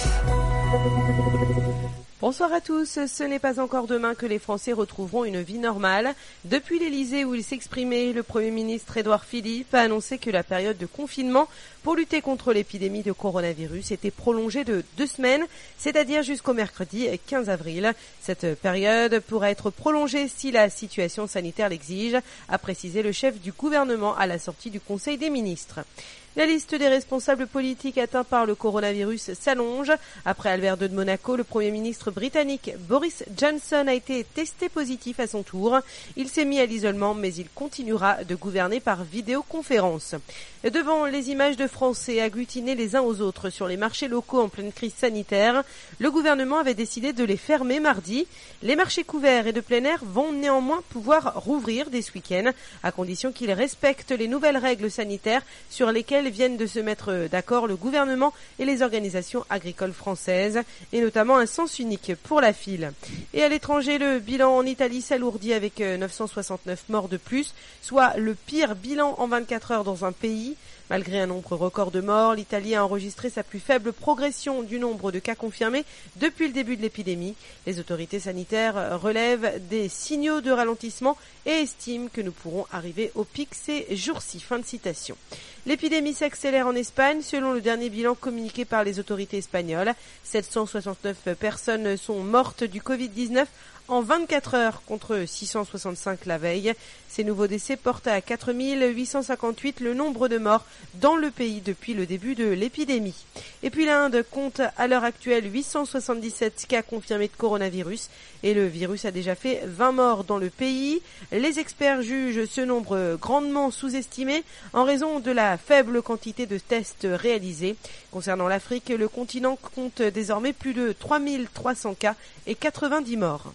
Bonsoir à tous, ce n'est pas encore demain que les Français retrouveront une vie normale. Depuis l'Elysée où il s'exprimait, le Premier ministre Édouard Philippe a annoncé que la période de confinement pour lutter contre l'épidémie de coronavirus était prolongée de deux semaines, c'est-à-dire jusqu'au mercredi quinze avril. Cette période pourra être prolongée si la situation sanitaire l'exige, a précisé le chef du gouvernement à la sortie du Conseil des ministres. La liste des responsables politiques atteints par le coronavirus s'allonge. Après Albert deux de Monaco, le Premier ministre britannique Boris Johnson a été testé positif à son tour. Il s'est mis à l'isolement, mais il continuera de gouverner par vidéoconférence. Devant les images de Français agglutinés les uns aux autres sur les marchés locaux en pleine crise sanitaire, le gouvernement avait décidé de les fermer mardi. Les marchés couverts et de plein air vont néanmoins pouvoir rouvrir dès ce week-end, à condition qu'ils respectent les nouvelles règles sanitaires sur lesquelles viennent de se mettre d'accord le gouvernement et les organisations agricoles françaises, et notamment un sens unique pour la file. Et à l'étranger, le bilan en Italie s'alourdit avec neuf cent soixante-neuf morts de plus, soit le pire bilan en vingt-quatre heures dans un pays. Malgré un nombre record de morts, l'Italie a enregistré sa plus faible progression du nombre de cas confirmés depuis le début de l'épidémie. Les autorités sanitaires relèvent des signaux de ralentissement et estiment que nous pourrons arriver au pic ces jours-ci. Fin de citation. L'épidémie s'accélère en Espagne. Selon le dernier bilan communiqué par les autorités espagnoles, sept cent soixante-neuf personnes sont mortes du covid dix-neuf en vingt-quatre heures contre six cent soixante-cinq la veille. Ces nouveaux décès portent à quatre mille huit cent cinquante-huit le nombre de morts dans le pays depuis le début de l'épidémie. Et puis l'Inde compte à l'heure actuelle huit cent soixante-dix-sept cas confirmés de coronavirus et le virus a déjà fait vingt morts dans le pays. Les experts jugent ce nombre grandement sous-estimé en raison de la faible quantité de tests réalisés. Concernant l'Afrique, le continent compte désormais plus de trois mille trois cents cas et quatre-vingt-dix morts.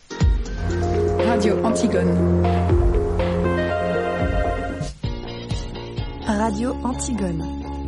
Radio Antigone. Radio Antigone.